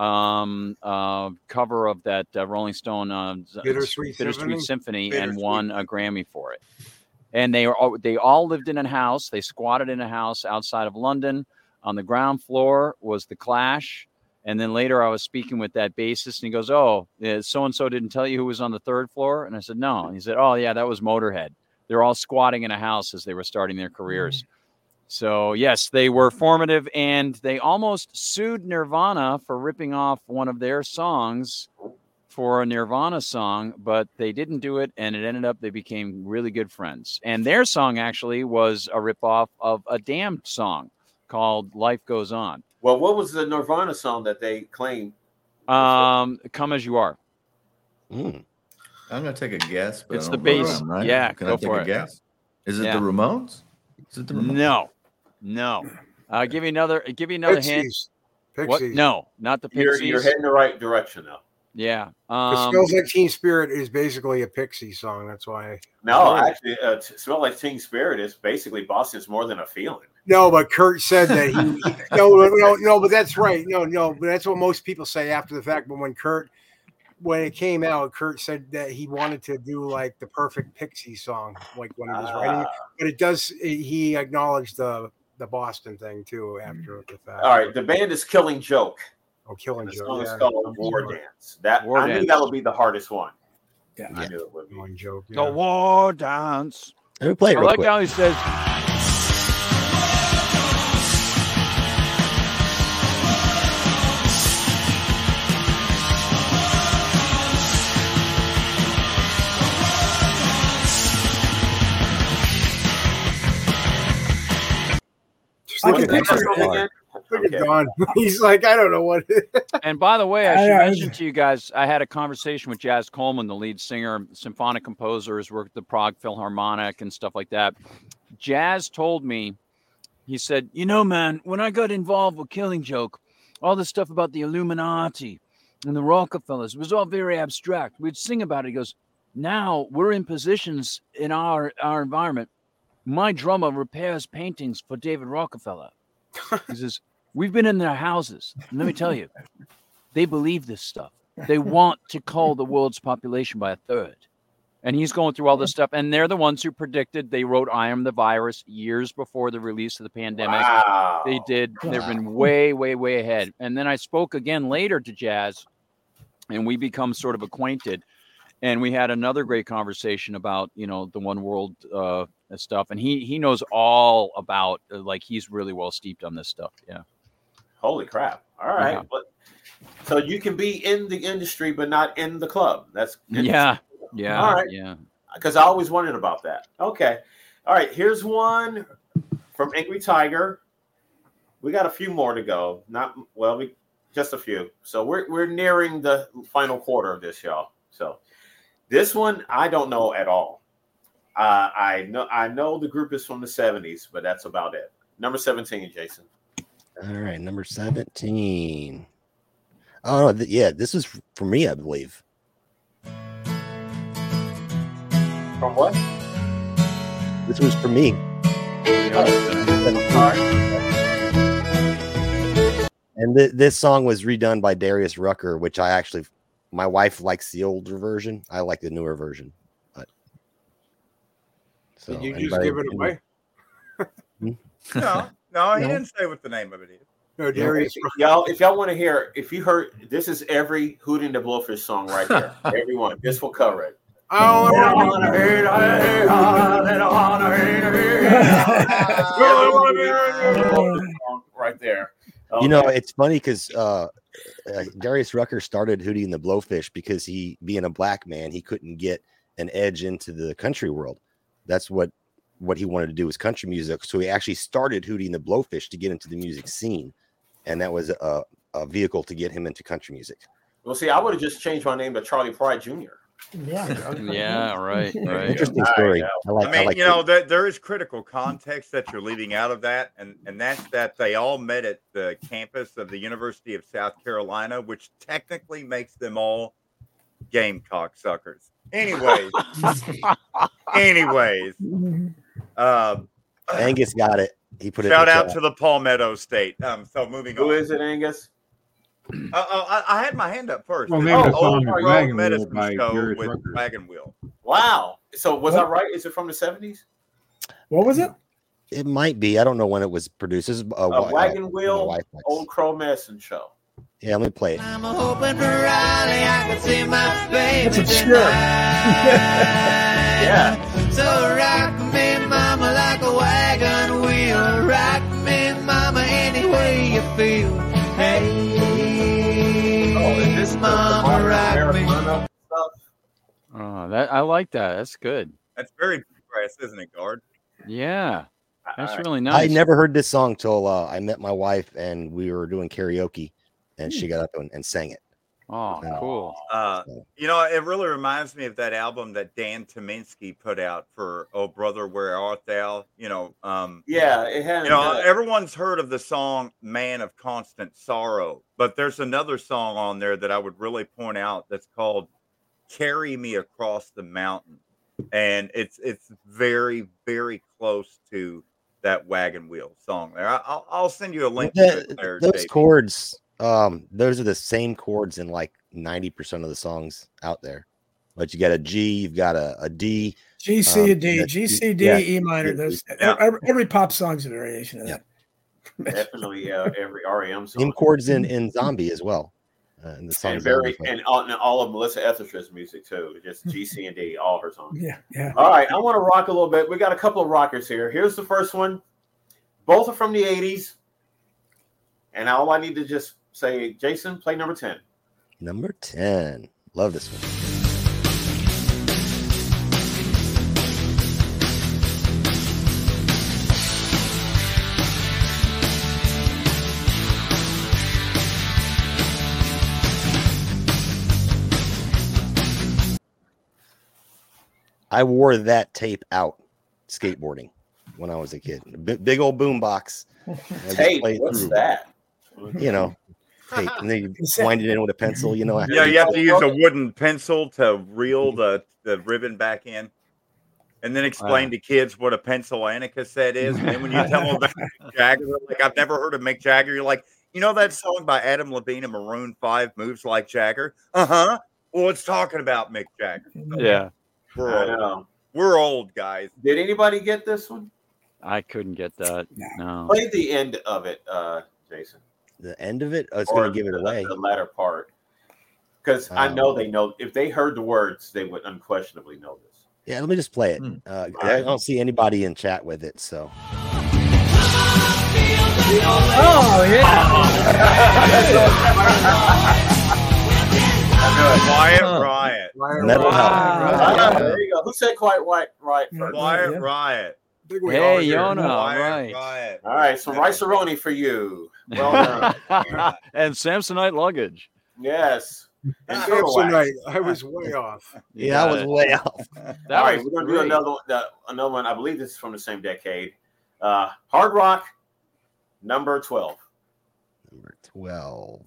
um uh cover of that uh, Rolling Stone uh, Bittersweet Bittersweet Symphony? Symphony and Bittersweet. won a Grammy for it. And they are all, they all lived in a house. They squatted in a house outside of London. On the ground floor was the Clash. And then later I was speaking with that bassist and he goes, "Oh, so and so didn't tell you who was on the third floor?" And I said, "No." And he said, "Oh yeah, that was Motorhead. They're all squatting in a house as they were starting their careers." So, yes, they were formative, and they almost sued Nirvana for ripping off one of their songs for a Nirvana song, but they didn't do it, and it ended up they became really good friends. And their song actually was a ripoff of a Damned song called Life Goes On. Well, what was the Nirvana song that they claimed? Um, Come As You Are. I'm going to take a guess. But It's I the don't know bass. them, right? Yeah, Can go I take for a it. guess? Is it Yeah. the Ramones? Is it the Ramones? No, no. I'll give you another. Give you another Pixies. hint. What? Pixies. No, not the You're, Pixies. you're heading the right direction, though. Yeah. It Um, Smells Like Teen Spirit is basically a Pixie song. That's why. No, Really? actually, uh, t- Smell Like Teen Spirit is basically Boston's More Than a Feeling. No, but Kurt said that he, he no, no, no, but that's right. No, no, but that's what most people say after the fact. But when Kurt, when it came out, Kurt said that he wanted to do like the perfect Pixie song, like when he was writing it. But it does. He acknowledged the the Boston thing too after the fact. All right, the band is Killing Joke. Oh, Killing The Joke. song Yeah. is called War Dance. That War I knew Dance. that would be the hardest one. Yeah. I knew it would be. Killing Joke. The Yeah. War Dance. Let me play it I real like quick. how he says, Just I look can at that. picture it. Again? Look at Okay. Don. He's like, I don't know what. and by the way, I I- should I- mention to you guys, I had a conversation with Jazz Coleman, the lead singer, symphonic composer, has worked at the Prague Philharmonic and stuff like that. Jazz told me, he said, "You know, man, when I got involved with Killing Joke, all this stuff about the Illuminati and the Rockefellers, it was all very abstract. We'd sing about it." He goes, "Now we're in positions in our, our environment. My drummer repairs paintings for David Rockefeller." He says, "We've been in their houses. And let me tell you, they believe this stuff. They want to cull the world's population by a third." And he's going through all this stuff. And they're the ones who predicted. They wrote I Am the Virus years before the release of the pandemic. Wow. They did. They've been way, way, way ahead. And then I spoke again later to Jazz, and we become sort of acquainted. And we had another great conversation about, you know, the One World uh, stuff. And he he knows all about, uh, like, he's really well steeped on this stuff. Yeah. Holy crap. All right. Yeah. But, so you can be in the industry, but not in the club. That's Yeah. Yeah. All right. Yeah. Because I always wondered about that. Okay. All right. Here's one from Angry Tiger. we got a few more to go. Not well, we just a few. So we're we're nearing the final quarter of this, y'all. So this one I don't know at all. Uh, I know I know the group is from the seventies, but that's about it. Number seventeen, Jason. All right, number seventeen. Oh no, th- yeah, this is for me, I believe. From what? This was for me. And th- this song was redone by Darius Rucker, which I actually, my wife likes the older version. I like the newer version. But so Did you just anybody- give it away? Hmm? No, no, he No. didn't say what the name of it is. No, Darius. If y'all, if y'all want to hear, if you heard, this is every Hootie the Blowfish song right here. Everyone, this will cover it. Right there. You know, Okay. it's funny because uh, uh, Darius Rucker started Hootie and the Blowfish because he, being a black man, he couldn't get an edge into the country world. That's what what he wanted to do was country music. So he actually started Hootie and the Blowfish to get into the music scene, and that was a, a vehicle to get him into country music. Well, see, I would have just changed my name to Charlie Pride Junior Yeah. Yeah, right, right. Interesting All right, story. now. I like. I mean, I like you know, it. there, there is critical context that you're leaving out of that, and, and that's that they all met at the campus of the University of South Carolina, which technically makes them all Gamecock suckers. Anyways, anyways, um, Angus got it. He put it. shout in the out chat. to the Palmetto State. Um, so moving Who on. is it, Angus? Uh, oh, I, I had my hand up first. Well, It's name of the the song Old is Road Wagon Wheel Medicine by Show Darius with Rucker. Wagon Wheel. Wow. So was What? I right? Is it from the seventies? What was it? It might be. I don't know when it was produced. This is a, A wa- Wagon uh, my Wheel, wife likes. Old Crow Medicine Show. Yeah, let me play it. I'm hoping for Riley, I can see my baby That's obscure. Yeah. So rock me, mama, like a wagon wheel. Rock me, mama, any way you feel. Hey, Oh, is this the mama, Martin rock me. Marijuana stuff? Oh, that I like that. That's good. That's very bluegrass, isn't it, Guard? Yeah, that's All right. really nice. I never heard this song till uh, I met my wife and we were doing karaoke, and she got up and, and sang it. Oh, cool. Uh, you know, it really reminds me of that album that Dan Tominski put out for "Oh Brother, Where Art Thou." You know, um, Yeah, it had. you know, uh, everyone's heard of the song "Man of Constant Sorrow," but there's another song on there that I would really point out that's called "Carry Me Across the Mountain," and it's it's very very close to that Wagon Wheel song. There, I- I'll I'll send you a link to That- it there, those J P. chords, um, those are the same chords in like ninety percent of the songs out there. But you got a G, you've got a, a D. G, C, um, a D, that- G, C, D, yeah, E minor. yeah, Those yeah. every, every pop song's a variation of that. definitely yeah, every R E M song. Same chords in, in Zombie as well. Uh, and the song and very and all, and all of Melissa Etheridge's music too. Just G, C, and D, all her songs. Yeah, yeah. All right, I want to rock a little bit. We got a couple of rockers here. Here's the first one. Both are from the eighties. And all I need to just say, Jason, play number ten. Number ten. Love this one. I wore that tape out skateboarding when I was a kid. B- big old boom box. I just Tape, played what's through. that? You know, tape. And then you wind it in with a pencil, you know. after Yeah, you- you have to use a wooden pencil to reel the, the ribbon back in. And then explain Wow. to kids what a pencil and a cassette is. And then when you tell them about Mick Jagger, they're like, I've never heard of Mick Jagger. You're like, you know that song by Adam Levine and Maroon five, Moves Like Jagger? Uh-huh. Well, it's talking about Mick Jagger. So Yeah, we're I old. know. We're old, guys. Did anybody get this one? I couldn't get that. No. Play the end of it, uh, Jason. The end of it, oh, it's Or going to give it the- away. The latter part. Because I Um, know they know. If they heard the words, they would unquestionably know this. Yeah, let me just play it. Uh, I don't see anybody in chat with it, so. Oh yeah. Quiet Huh. Riot. Metal Health. Ah, there you go. Who said quite right? Right. Yeah. first? Quiet yeah. Riot. think we Hey, are here. Yona, all Quiet, right. quiet. All right, some rice-a-roni for you. Well done. And Samsonite luggage. Yes. And Samsonite, Earwax. I was way off. You Yeah, I got was it. way off. That All right, was we're gonna do great. another one. Uh, another one. I believe this is from the same decade. Uh, Hard Rock, number twelve. Number twelve.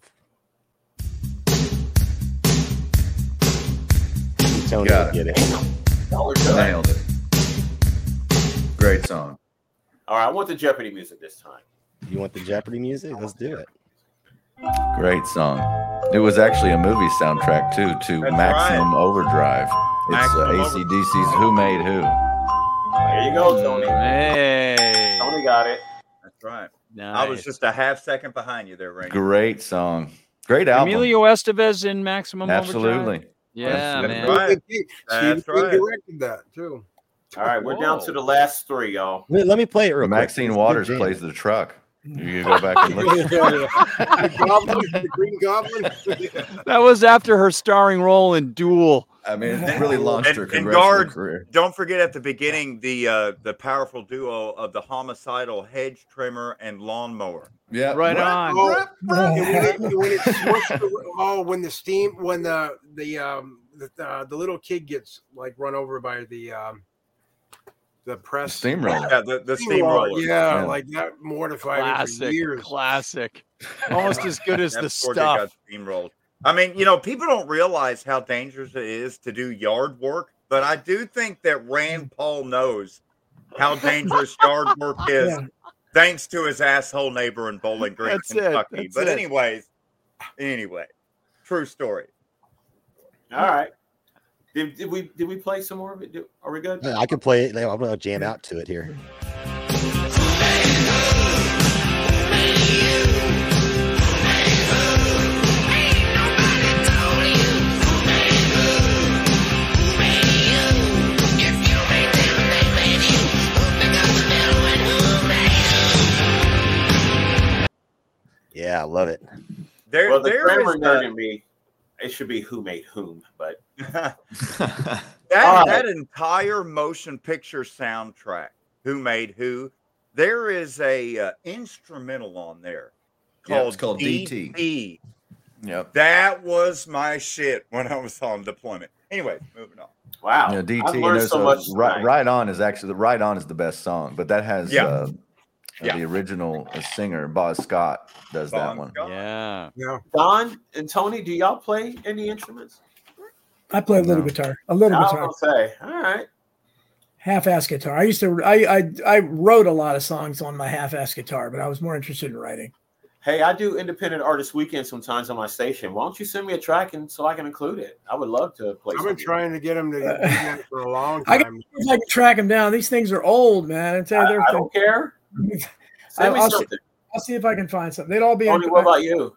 Tony Got will it. get it. Y'all are good. Nailed it. Great song. All right, I want the Jeopardy music this time. You want the Jeopardy music? Let's do it. Great song. It was actually a movie soundtrack too, to That's Maximum right. Overdrive. It's uh, Maximum A C D C's Who Made Who. There you go, Tony. Hey. Tony got it. That's right. Nice. I was just a half second behind you there, Rainy. Great song. Great album. Emilio Estevez in Maximum Overdrive. Absolutely. Yeah, That's man. right. Steve That's King right. directed that too. All right, we're down Whoa. to the last three, y'all. Wait, let me play it real quick. Maxine It's a good Waters jam. plays the truck. You can go back and look. The Goblin, the Green Goblin. That was after her starring role in Duel. I mean, it really launched And- her and congressional guard- career. Don't forget at the beginning the uh, the powerful duo of the homicidal hedge trimmer and lawnmower. Yeah, Right on. Oh, and when it, when it smushed the, oh, when the steam, when the the um the uh, the little kid gets like run over by the um the press Steamroller. Yeah, the, the steamroller. steamroller. Yeah, Yeah. like that mortified me for Classic. years. Classic. Almost as good as That the poor kid got stuff. steamrolled. I mean, you know, people don't realize how dangerous it is to do yard work, but I do think that Rand Paul knows how dangerous yard work is, Yeah. thanks to his asshole neighbor in Bowling Green, That's it, Kentucky. that's But it. anyways, anyway, true story. All right. Did, did we did we play some more of it? Did- Are we good? Yeah, I can play it. I'm gonna jam out to it here. Yeah, I love it. There, Well, the there grammar is nerd a- in me, it should be who made whom, but that, All right. that entire motion picture soundtrack, Who Made Who, there is a uh, instrumental on there Yeah, called, it's called D T. D T. Yep. That was my shit when I was on deployment. Anyway, moving on. wow. Yeah, D T. I've and learned there's so a- much. right, tonight. right on is actually the Right On is the best song, but that has Yeah. uh, Yeah. the original uh, singer Boz Scott does that Bon one. Scott. Yeah. Yeah. Don and Tony, do y'all play any instruments? I play a little No. guitar, a little I was guitar, gonna say, all right. half-ass guitar. I used to, I, I, I wrote a lot of songs on my half-ass guitar, but I was more interested in writing. Hey, I do independent artist weekend sometimes on my station. Why don't you send me a track and so I can include it? I would love to play. I've been something. trying to get him to do that for a long I time. If I can track them down, these things are old, man. I tell you, I, they're, I don't care. Send me I'll see- something. I'll see if I can find something. They'd all be. Tony, what about you?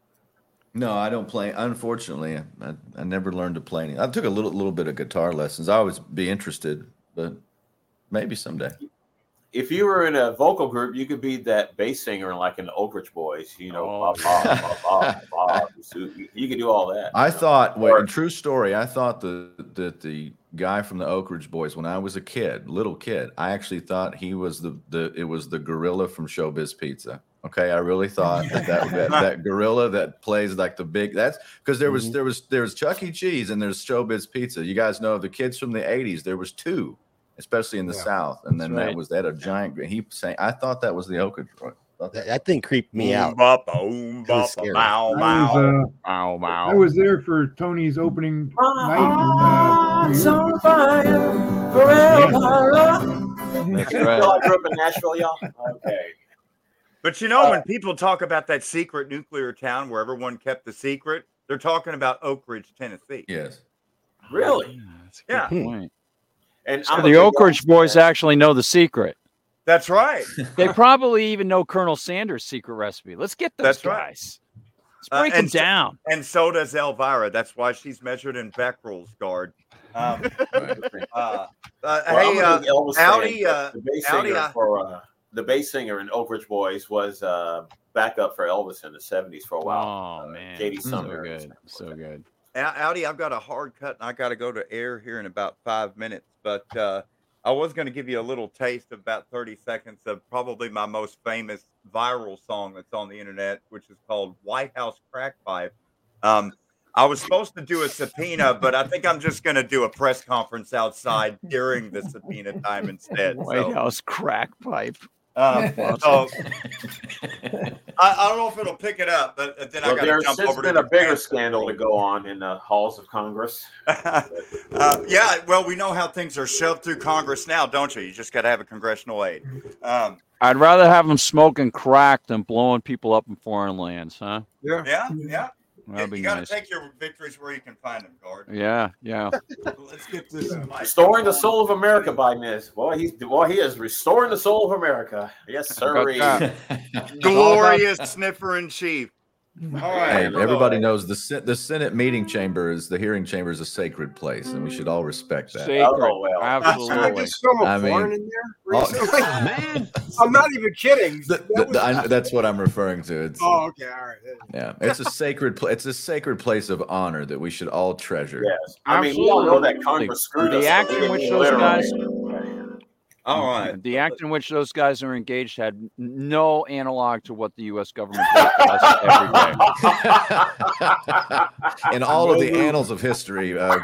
No, I don't play. Unfortunately, I, I never learned to play any. I took a little little bit of guitar lessons. I always be interested, but maybe someday. If you were in a vocal group, you could be that bass singer in like in the Oak Ridge Boys. You know, Oh, Bob, Bob, Bob, Bob, Bob. So you, you could do all that. I thought, wait, Or- true story. I thought the that the guy from the Oak Ridge Boys, when I was a kid, little kid, I actually thought he was the the it was the gorilla from Showbiz Pizza. Okay, I really thought that that, that, that gorilla that plays like the big. That's because there was Mhm. there was there's Chuck E. Cheese and there's Showbiz Pizza. You guys know the kids from the eighties. There was two, especially in the Yeah, South, and then that's that right. was that a giant. He saying, I thought that was the Oak Ridge Boys. Thought that- That, that thing creeped me Boom, out. bop, boom, It was bop, scary. bow, I was, bow. uh, Ow, wow. I was there for Tony's opening night. Uh, Heart's on fire forever. That's You right. know I grew up in Nashville, y'all. Okay. But you know, Uh, when people talk about that secret nuclear town where everyone kept the secret, they're talking about Oak Ridge, Tennessee. Yes. Really? That's a good Yeah. point. And So I'm a the big Oak Ridge Elvis boys fan. actually know the secret. That's right. They probably even know Colonel Sanders' secret recipe. Let's get those That's right. guys. Let's Uh, break them and so- down. And so does Elvira. That's why she's measured in Becquerel's guard. Um, uh, uh, Well, hey, I'm a uh, big Elvis fan, Audi, but uh, the bass Audi, singer uh, for uh, the bass singer in Oak Ridge Boys was uh, backup for Elvis in the seventies for a while. Oh Uh, man, J D so Sumner. good, so good. Audi, I've got a hard cut and I got to go to air here in about five minutes. But uh, I was going to give you a little taste of about thirty seconds of probably my most famous viral song that's on the internet, which is called White House Crack Pipe. Um, I was supposed to do a subpoena, but I think I'm just going to do a press conference outside during the subpoena time instead. White So, House crack pipe. um, so I, I don't know if it'll pick it up, but then I Well, got to there's jump since over to been a bigger Japan. scandal to go on in the halls of Congress. Uh, yeah, well, we know how things are shoved through Congress now, don't you? You just got to have a congressional aid. Um, I'd rather have them smoking crack than blowing people up in foreign lands, huh? Yeah, yeah, yeah. That'd be You got to nice. take your victories where you can find them, guard. Yeah, yeah. Let's get this. Restoring the soul of America, Biden is. Boy, he's boy, he is restoring the soul of America. Yes, sir. Glorious sniffer in chief. All Hey, right. everybody knows the Sen- the Senate meeting chamber is the hearing chamber is a sacred place, and we should all respect that. Sacred. Oh, well. I Absolutely. just saw I a mean- porn in there Oh, recently. Man, I'm not even kidding. The- the- the- I- that's what I'm referring to. It's, Oh, okay, all right. yeah, it's a sacred pla- it's a sacred place of honor that we should all treasure. Yes. I mean, we all know that Congress screwed us. The act in which those Literally. guys, All right. the act in which those guys are engaged had n- no analog to what the U S government does to us every day. In all of the annals of history, uh,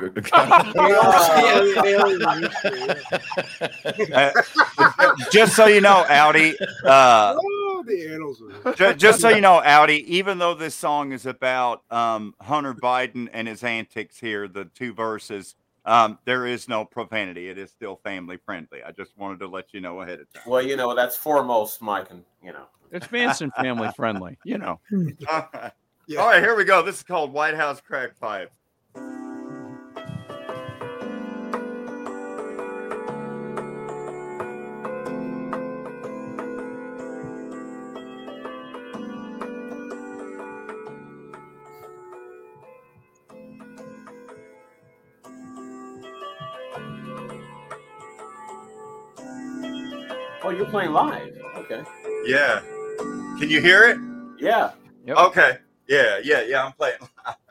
Uh, just so you know, Audi. Uh, Oh, the annals of ju- just so you know, Audi. Even though this song is about um, Hunter Biden and his antics here, the two verses, um, there is no profanity. It is still family friendly. I just wanted to let you know ahead of time. Well, you know, that's foremost, Mike, and you know. It's Manson family friendly, you know. All right. All right, here we go. This is called White House Crack Pipe. Oh, you're playing live. Okay. Yeah. Can you hear it? Yeah. Yep. Okay. Yeah, yeah, yeah. I'm playing.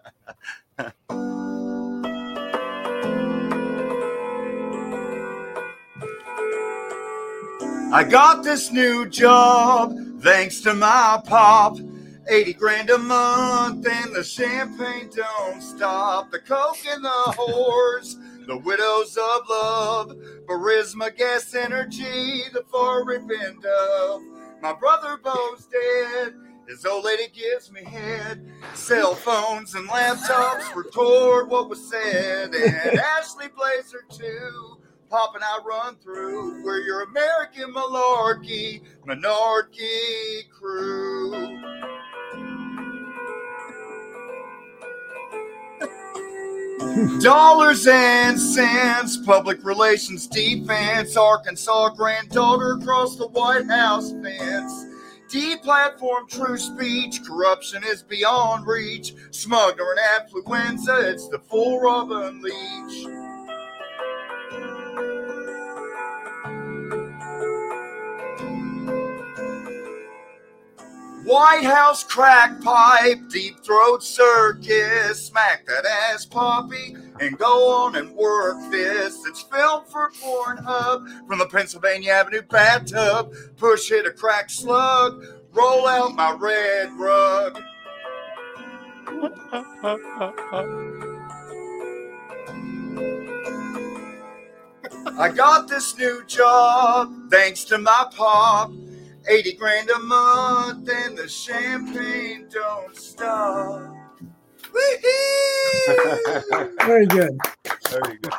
I got this new job thanks to my pop. eighty grand a month and the champagne don't stop. The coke and the whores, the widows of love, Barisma Gas Energy, the far ripping dove. My brother Bo's dead, his old lady gives me head. Cell phones and laptops record what was said. And Ashley Blazer too, Pop and I run through. We're your American malarkey, monarchy crew. Dollars and cents, public relations defense, Arkansas granddaughter across the White House fence. Deplatform true speech, corruption is beyond reach. Smuggler and affluenza, it's the full Robin Leach. White House crack pipe, deep throat circus, smack that ass poppy and go on and work this. It's filmed for Pornhub from the Pennsylvania Avenue bathtub. Push hit a crack slug, roll out my red rug. I got this new job thanks to my pop. eighty grand a month and the champagne don't stop. Very good. Very good.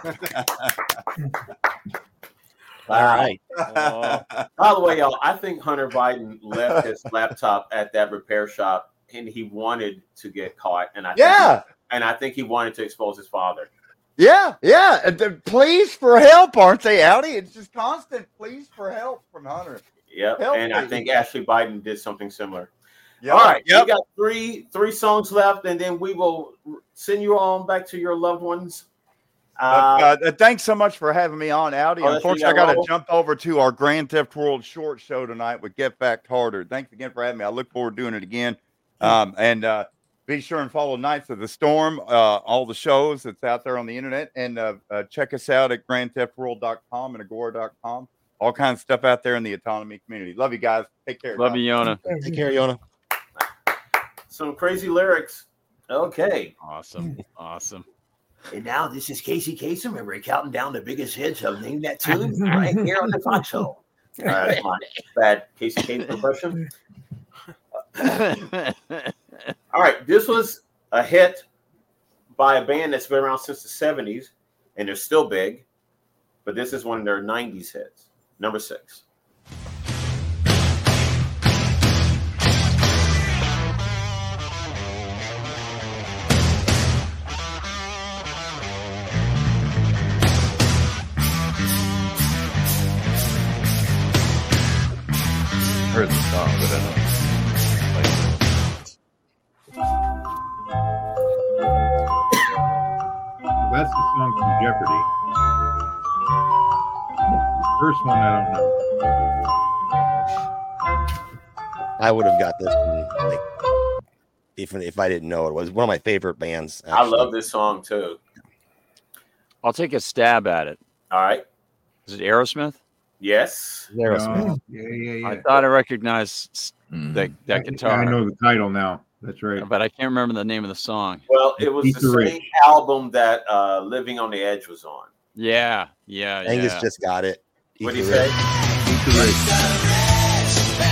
All right. By the way, y'all, I think Hunter Biden left his laptop at that repair shop and he wanted to get caught. And I think Yeah. he, and I think he wanted to expose his father. Yeah, yeah. And the pleas for help, aren't they, Audi? It's just constant pleas for help from Hunter. Yep. Help and I me. think Ashley Biden did something similar. Yep. All right. Yep. We got three three songs left, and then we will send you on back to your loved ones. Uh, Uh, uh, thanks so much for having me on, Audi. Oh, that's- Unfortunately, you I got got to Robo? jump over to our Grand Theft World short show tonight with Get Back Harder. Thanks again for having me. I look forward to doing it again. Um, and uh, be sure and follow Knights of the Storm, uh, all the shows that's out there on the internet, and uh, uh, check us out at grand theft world dot com and agora dot com. All kinds of stuff out there in the autonomy community. Love you guys. Take care. Love you, Yona. Take care, Yona. Some crazy lyrics. Okay. Awesome. Awesome. And now this is Casey Kasem, and we're counting down the biggest hits of Name That Tune right here on the Foxhole. All right, that's my bad Casey Kasem impression. All right, this was a hit by a band that's been around since the seventies, and they're still big, but this is one of their nineties hits. Number six. Heard the song, but I don't. That's the song from Jeopardy. The first one, I don't know. I would have got this one, like, if if I didn't know it. It was one of my favorite bands. I love this song too. I'll take a stab at it. All right. Is it Aerosmith? Yes. Aerosmith. Oh, yeah, yeah, yeah. I thought I recognized that that guitar. I know the title now. That's right. But I can't remember the name of the song. Well, it was Eat the the same Rich. album that uh, Living on the Edge was on. Yeah, yeah, Angus yeah. just got it. What did he say? Eat the Rich.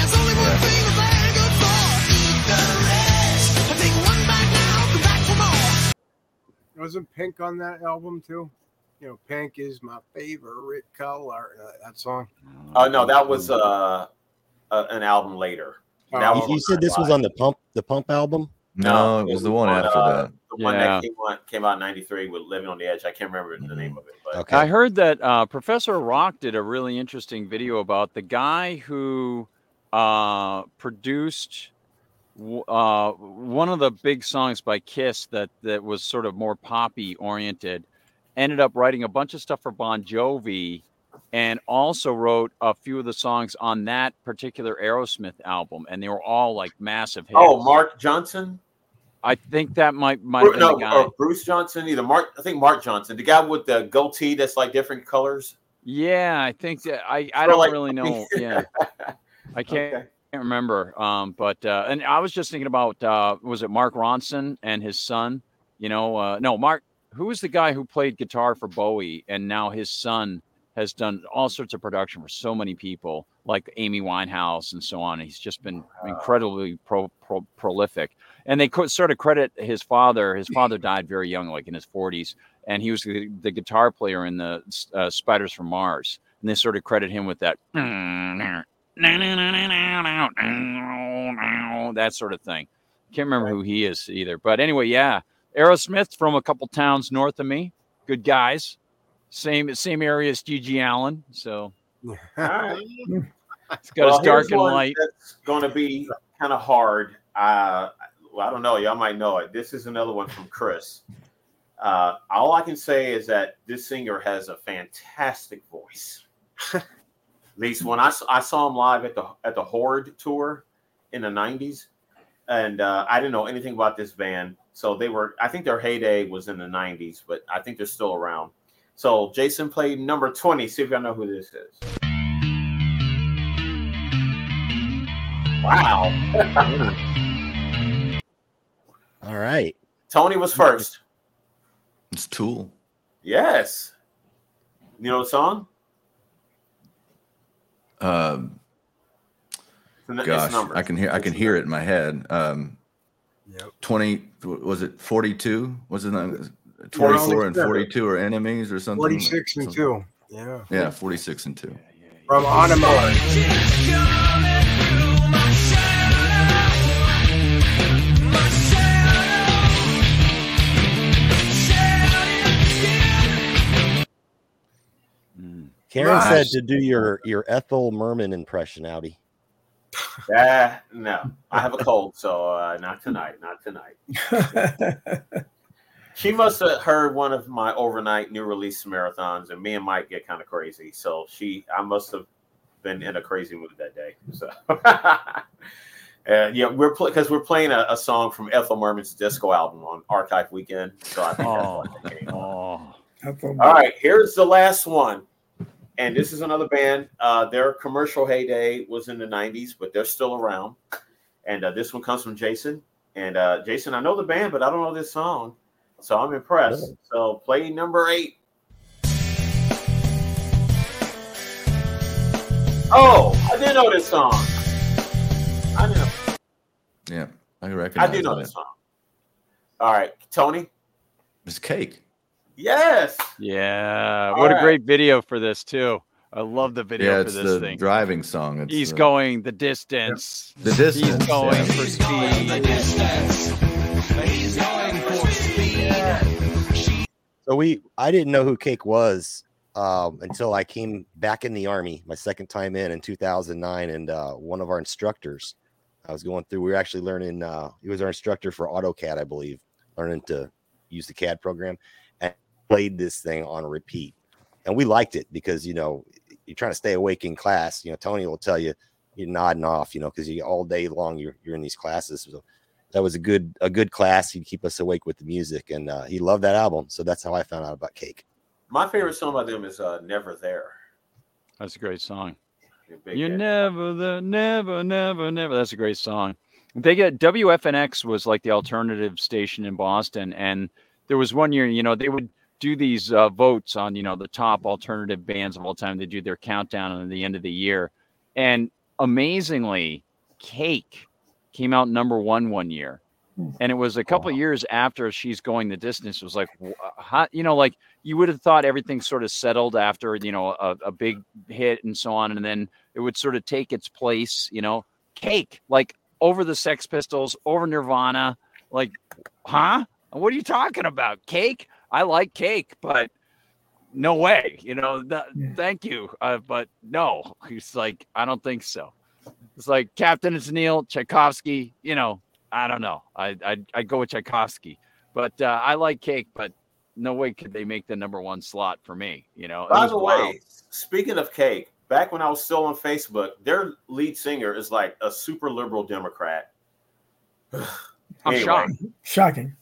Wasn't Pink on that album too? You know, Pink is my favorite color. Uh, that song. Oh no, that was uh, uh, an album later. Oh, That You, was you said this was on the Pump the Pump album? No, it was the one on, after uh, that. The one Yeah. that came, on, came out in ninety-three with Living on the Edge. I can't remember the name of it. But Okay. I heard that uh, Professor Rock did a really interesting video about the guy who uh, produced w- uh, one of the big songs by Kiss that, that was sort of more poppy oriented, ended up writing a bunch of stuff for Bon Jovi, and also wrote a few of the songs on that particular Aerosmith album, and they were all like massive hits. oh, Mark Johnson. I think that might might have been no, the guy. or Bruce Johnson. Either Mark. I think Mark Johnson, the guy with the goatee that's like different colors. Yeah, I think that I, I Sort of don't like- really know. Yeah, I can't, Okay. can't remember. Um, but uh, and I was just thinking about uh, was it Mark Ronson and his son? You know, uh, no, Mark. Who was the guy who played guitar for Bowie, and now his son has done all sorts of production for so many people, like Amy Winehouse and so on. He's just been incredibly pro, pro, prolific. And they could sort of credit his father. His father died very young, like in his forties, and he was the, the guitar player in the uh, Spiders from Mars. And they sort of credit him with that that sort of thing. Can't remember who he is either. But anyway, yeah, Aerosmith from a couple towns north of me. Good guys. Same same area as G G Allen. So All right. it's got Well, his dark here's and one light. That's going to be kind of hard. Uh, well, I don't know. Y'all might know it. This is another one from Chris. Uh, all I can say is that this singer has a fantastic voice. At least when I, s- I saw him live at the at the Horde tour in the nineties, and uh, I didn't know anything about this band. So they were, I think their heyday was in the nineties, but I think they're still around. So Jason played number twenty. See if y'all know who this is. Wow. All right. Tony was first. It's Tool. Yes. You know the song? Um, It's n- it's gosh, numbers. I can hear. I can hear it in my head. Um, Yep. Twenty. Was it forty-two? Was it not- twenty-four and forty-two are enemies or something? forty-six and Something. two. Yeah. Yeah, forty-six and two. From Automar. Karen Right. said to do your your Ethel Merman impression, Audi. Uh, no, I have a cold, so uh, not tonight. Not tonight. She must have heard one of my overnight new release marathons, and me and Mike get kind of crazy. So she, I must have been in a crazy mood that day. So Uh, yeah, we're because pl- we're playing a, a song from Ethel Merman's disco album on Archive Weekend. So I think Oh, that's what that came on. oh. All right, here's the last one. And this is another band. Uh, their commercial heyday was in the nineties, but they're still around. And uh, this one comes from Jason. And uh, Jason, I know the band, but I don't know this song. So I'm impressed. Really? So play number eight. Oh, I did know this song. I didn't know. Yeah, I I recognize do know that. this song. All right, Tony. It's Cake. Yes. Yeah. All What a right. great video for this too. I love the video Yeah, for it's this the thing. driving song. It's He's uh, going the distance. The distance, He's going yeah. for speed. So we, I didn't know who Cake was um, until I came back in the Army, my second time in in two thousand nine, and uh, one of our instructors, I was going through. We were actually learning. Uh, he was our instructor for AutoCAD, I believe, learning to use the C A D program, and played this thing on repeat. And we liked it because you know you're trying to stay awake in class. You know, Tony will tell you you're nodding off, you know, because you all day long you're you're in these classes. So that was a good a good class. He'd keep us awake with the music, and uh, he loved that album. So that's how I found out about Cake. My favorite song by them is uh, Never There. That's a great song. Big You're hit. never the never, never, never. That's a great song. They get W F N X was like the alternative station in Boston, and there was one year, you know, they would do these uh, votes on, you know, the top alternative bands of all time. They do their countdown at the end of the year, and amazingly, Cake came out number one one year, and it was a couple of years after She's Going the Distance. It was like, wh- how, you know, like you would have thought everything sort of settled after, you know, a, a big hit and so on, and then it would sort of take its place, you know. Cake, like over the Sex Pistols, over Nirvana, like, huh? What are you talking about? Cake? I like Cake, but no way, you know. Th- thank you, uh, but no. He's like, I don't think so. It's like Captain and Neil, Tchaikovsky. You know, I don't know. I I I go with Tchaikovsky, but uh, I like Cake, but no way could they make the number one slot for me. You know. It By was the wild. way, speaking of Cake, back when I was still on Facebook, their lead singer is like a super liberal Democrat. I'm Anyway, shocked. Shocking.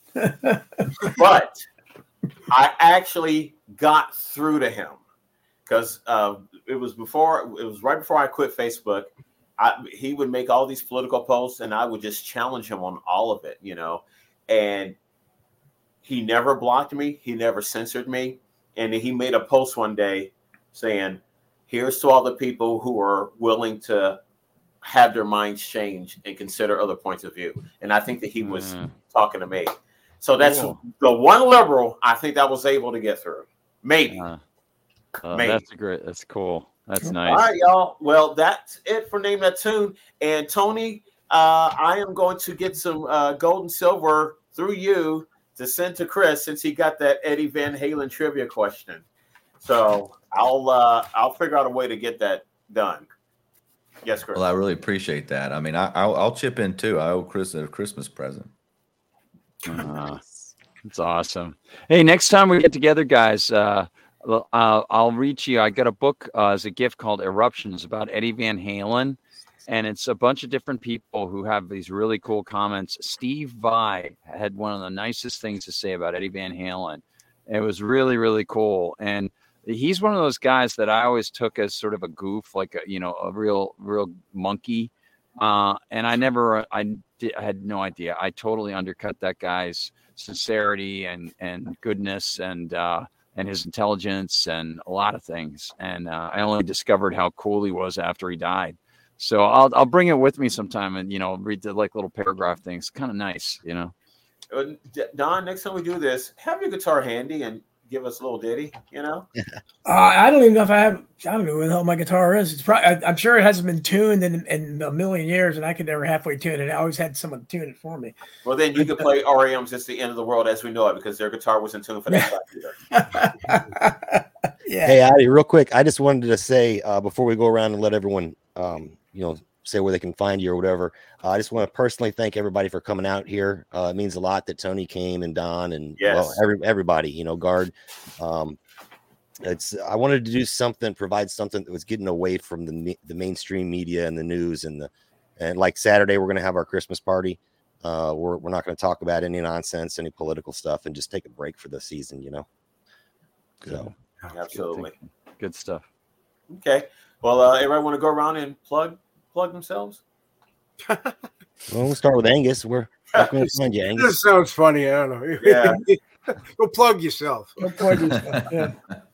but I actually got through to him because uh, it was before it was right before I quit Facebook. I, he would make all these political posts, and I would just challenge him on all of it, you know. And he never blocked me. He never censored me. And he made a post one day saying, "Here's to all the people who are willing to have their minds changed and consider other points of view." And I think that he was Mm. talking to me. So that's Cool. the one liberal I think I was able to get through. Maybe. Uh, uh, Maybe. that's a great. That's cool. That's nice. All right, y'all. Well, that's it for Name That Tune. And Tony, uh, I am going to get some uh, gold and silver through you to send to Chris since he got that Eddie Van Halen trivia question. So I'll uh, I'll figure out a way to get that done. Yes, Chris. Well, I really appreciate that. I mean, I, I'll, I'll chip in too. I owe Chris a Christmas present. Uh, it's awesome. Hey, next time we get together, guys, uh, l- uh, I'll reach you. I got a book uh, as a gift called Eruptions about Eddie Van Halen, and it's a bunch of different people who have these really cool comments. Steve Vai had one of the nicest things to say about Eddie Van Halen. It was really, really cool. And he's one of those guys that I always took as sort of a goof, like a, you know, a real, real monkey. Uh, and I never, I, did, I had no idea. I totally undercut that guy's sincerity and, and goodness and, uh, and his intelligence and a lot of things. And uh, I only discovered how cool he was after he died. So I'll, I'll bring it with me sometime and, you know, read the like little paragraph things. Kind of nice, you know? Uh, D- Don, next time we do this, have your guitar handy and give us a little ditty, you know? Uh, I don't even know if I have. I don't know where the hell my guitar is. It's probably. I, I'm sure it hasn't been tuned in, in a million years, and I could never halfway tune it. I always had someone tune it for me. Well, then you could play R E M's It's the End of the World as we know it because their guitar wasn't tuned for that either. Yeah. Hey, Addy, real quick, I just wanted to say uh, before we go around and let everyone, um, you know, say where they can find you or whatever. Uh, I just want to personally thank everybody for coming out here. Uh, it means a lot that Tony came and Don and Yes. well, every, everybody, you know, Guard. Um, it's I wanted to do something, provide something that was getting away from the me- the mainstream media and the news and the And like Saturday, we're going to have our Christmas party. Uh, we're we're not going to talk about any nonsense, any political stuff, and just take a break for the season. You know. Good. So Absolutely. Good, good stuff. Okay. Well, uh, everybody want to go around and plug plug themselves? well, we'll start with Angus. We're not going to find you, Angus. This sounds funny. I don't know. Yeah. Go plug yourself. Go plug yourself. Yeah.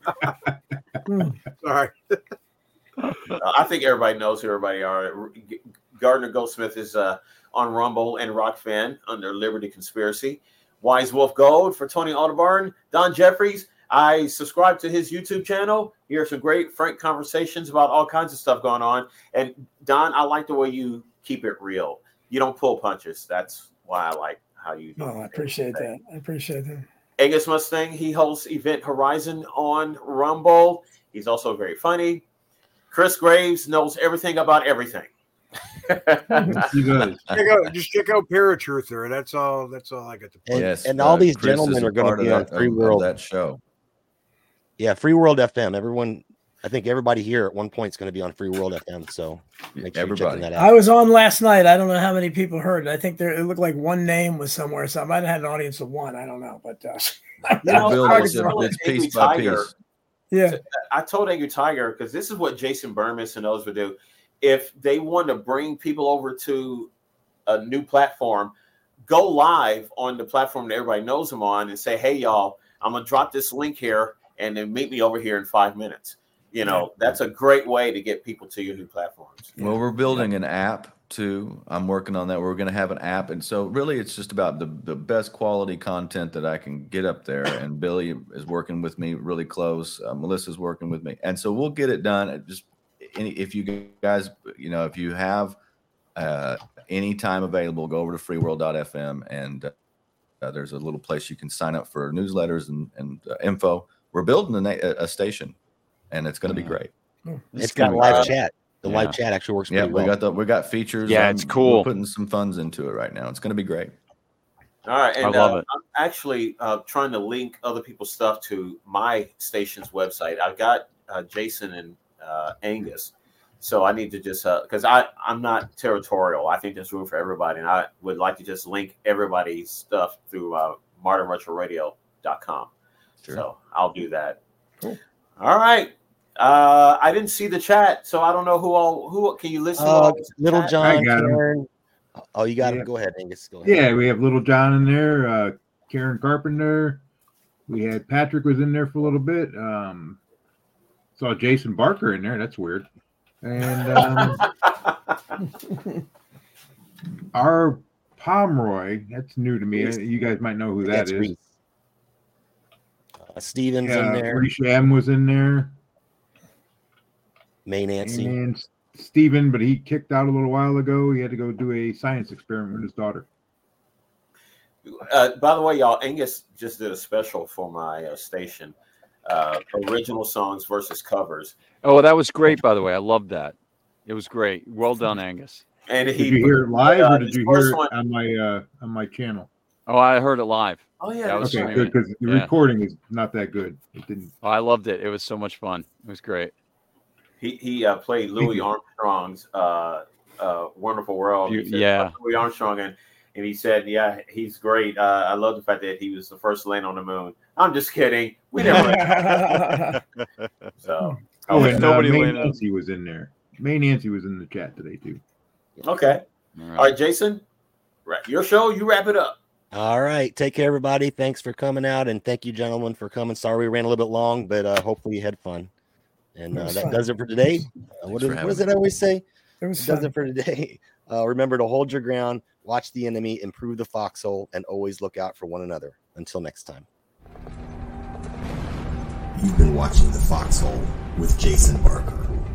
Sorry. Uh, I think everybody knows who everybody are. Gardner Goldsmith is uh, on Rumble and Rock Fan under Liberty Conspiracy. Wise Wolf Gold for Tony Aldebarn. Don Jeffries. I subscribe to his YouTube channel. Hear some great, frank conversations about all kinds of stuff going on. And Don, I like the way you keep it real. You don't pull punches. That's why I like how you do. Oh, I appreciate that. I appreciate that. Angus Mustang, he hosts Event Horizon on Rumble. He's also very funny. Chris Graves knows everything about everything. He does. Check out, just check out Paratruther. That's all. That's all I got to plug. And, Yes, and all uh, these Chris is gentlemen a are going part to be of on that- Free of- of World. that show. Yeah, Free World F M. Everyone, I think everybody here at one point is going to be on Free World F M. So make sure you're checking Everybody. that I out. was on last night. I don't know how many people heard it. I think there it looked like one name was somewhere. So I might have had an audience of one. I don't know, but uh, You know, Bill, I it's, was telling it's Angry piece by Tiger- piece. yeah, I told Angry Tiger, because this is what Jason Burmis and others would do. If they want to bring people over to a new platform, go live on the platform that everybody knows them on and say, hey, y'all, I'm going to drop this link here and then meet me over here in five minutes. You know, that's a great way to get people to your new platforms. Well, we're building an app too. I'm working on that. We're going to have an app, and so really, it's just about the the best quality content that I can get up there. And Billy is working with me really close. Uh, Melissa's working with me, and so we'll get it done. It just any, if you guys, you know, if you have uh, any time available, go over to free world dot f m, and uh, there's a little place you can sign up for newsletters and and uh, info. We're building a, na- a station, and it's going to be great. It's got gonna be live great. chat. The Yeah. live chat actually works Yeah, pretty we well. got the we got features. Yeah, it's we're cool. putting some funds into it right now. It's going to be great. All right. And I love uh, it. I'm actually uh, trying to link other people's stuff to my station's website. I've got uh, Jason and uh, Angus. So I need to just, because I I'm not territorial. I think there's room for everybody. And I would like to just link everybody's stuff through uh, modern retro radio dot com. Sure. So I'll do that. Cool. All right. Uh, I didn't see the chat, so I don't know who all, who can you list? who Uh, all is in the Little chat? John, I got him. Karen. Oh, you got Yeah. him. Go ahead, Angus. Go ahead. Yeah, we have Little John in there. Uh, Karen Carpenter. We had Patrick was in there for a little bit. Um, saw Jason Barker in there. That's weird. And um, our Pomeroy. That's new to me. You guys might know who that That's is. Reese. Uh, Steven's Yeah, in there. Reese Sham was in there. May Nancy. And Steven, but he kicked out a little while ago. He had to go do a science experiment with his daughter. Uh, by the way, y'all, Angus just did a special for my uh, station. Uh, original songs versus covers. Oh, that was great, by the way. I loved that. It was great. Well done, Angus. And Did he you hear it live uh, or did this you hear first it one- on my uh, on my channel? Oh, I heard it live. Oh yeah, That was Okay, streaming. good because the Yeah. recording is not that good. It didn't. Oh, I loved it. It was so much fun. It was great. he he uh, played Louis Armstrong's uh, uh, "Wonderful World." He You- said, yeah. Louis Armstrong, and and he said, "Yeah, he's great. Uh, I love the fact that he was the first to land on the moon." I'm just kidding. We never. so Oh, and uh, nobody May landed on- Nancy was in there. May Nancy was in the chat today too. okay. All All right, Jason, ra- your show. You wrap it up. All right. Take care, everybody. Thanks for coming out. And thank you, gentlemen, for coming. Sorry we ran a little bit long, but uh, hopefully you had fun. And It uh, was that fun. does it for today. Uh, what, for is, what having does it always say? It was It does fun. it for today. Uh, remember to hold your ground, watch the enemy, improve the foxhole, and always look out for one another. Until next time. You've been watching The Foxhole with Jason Barker.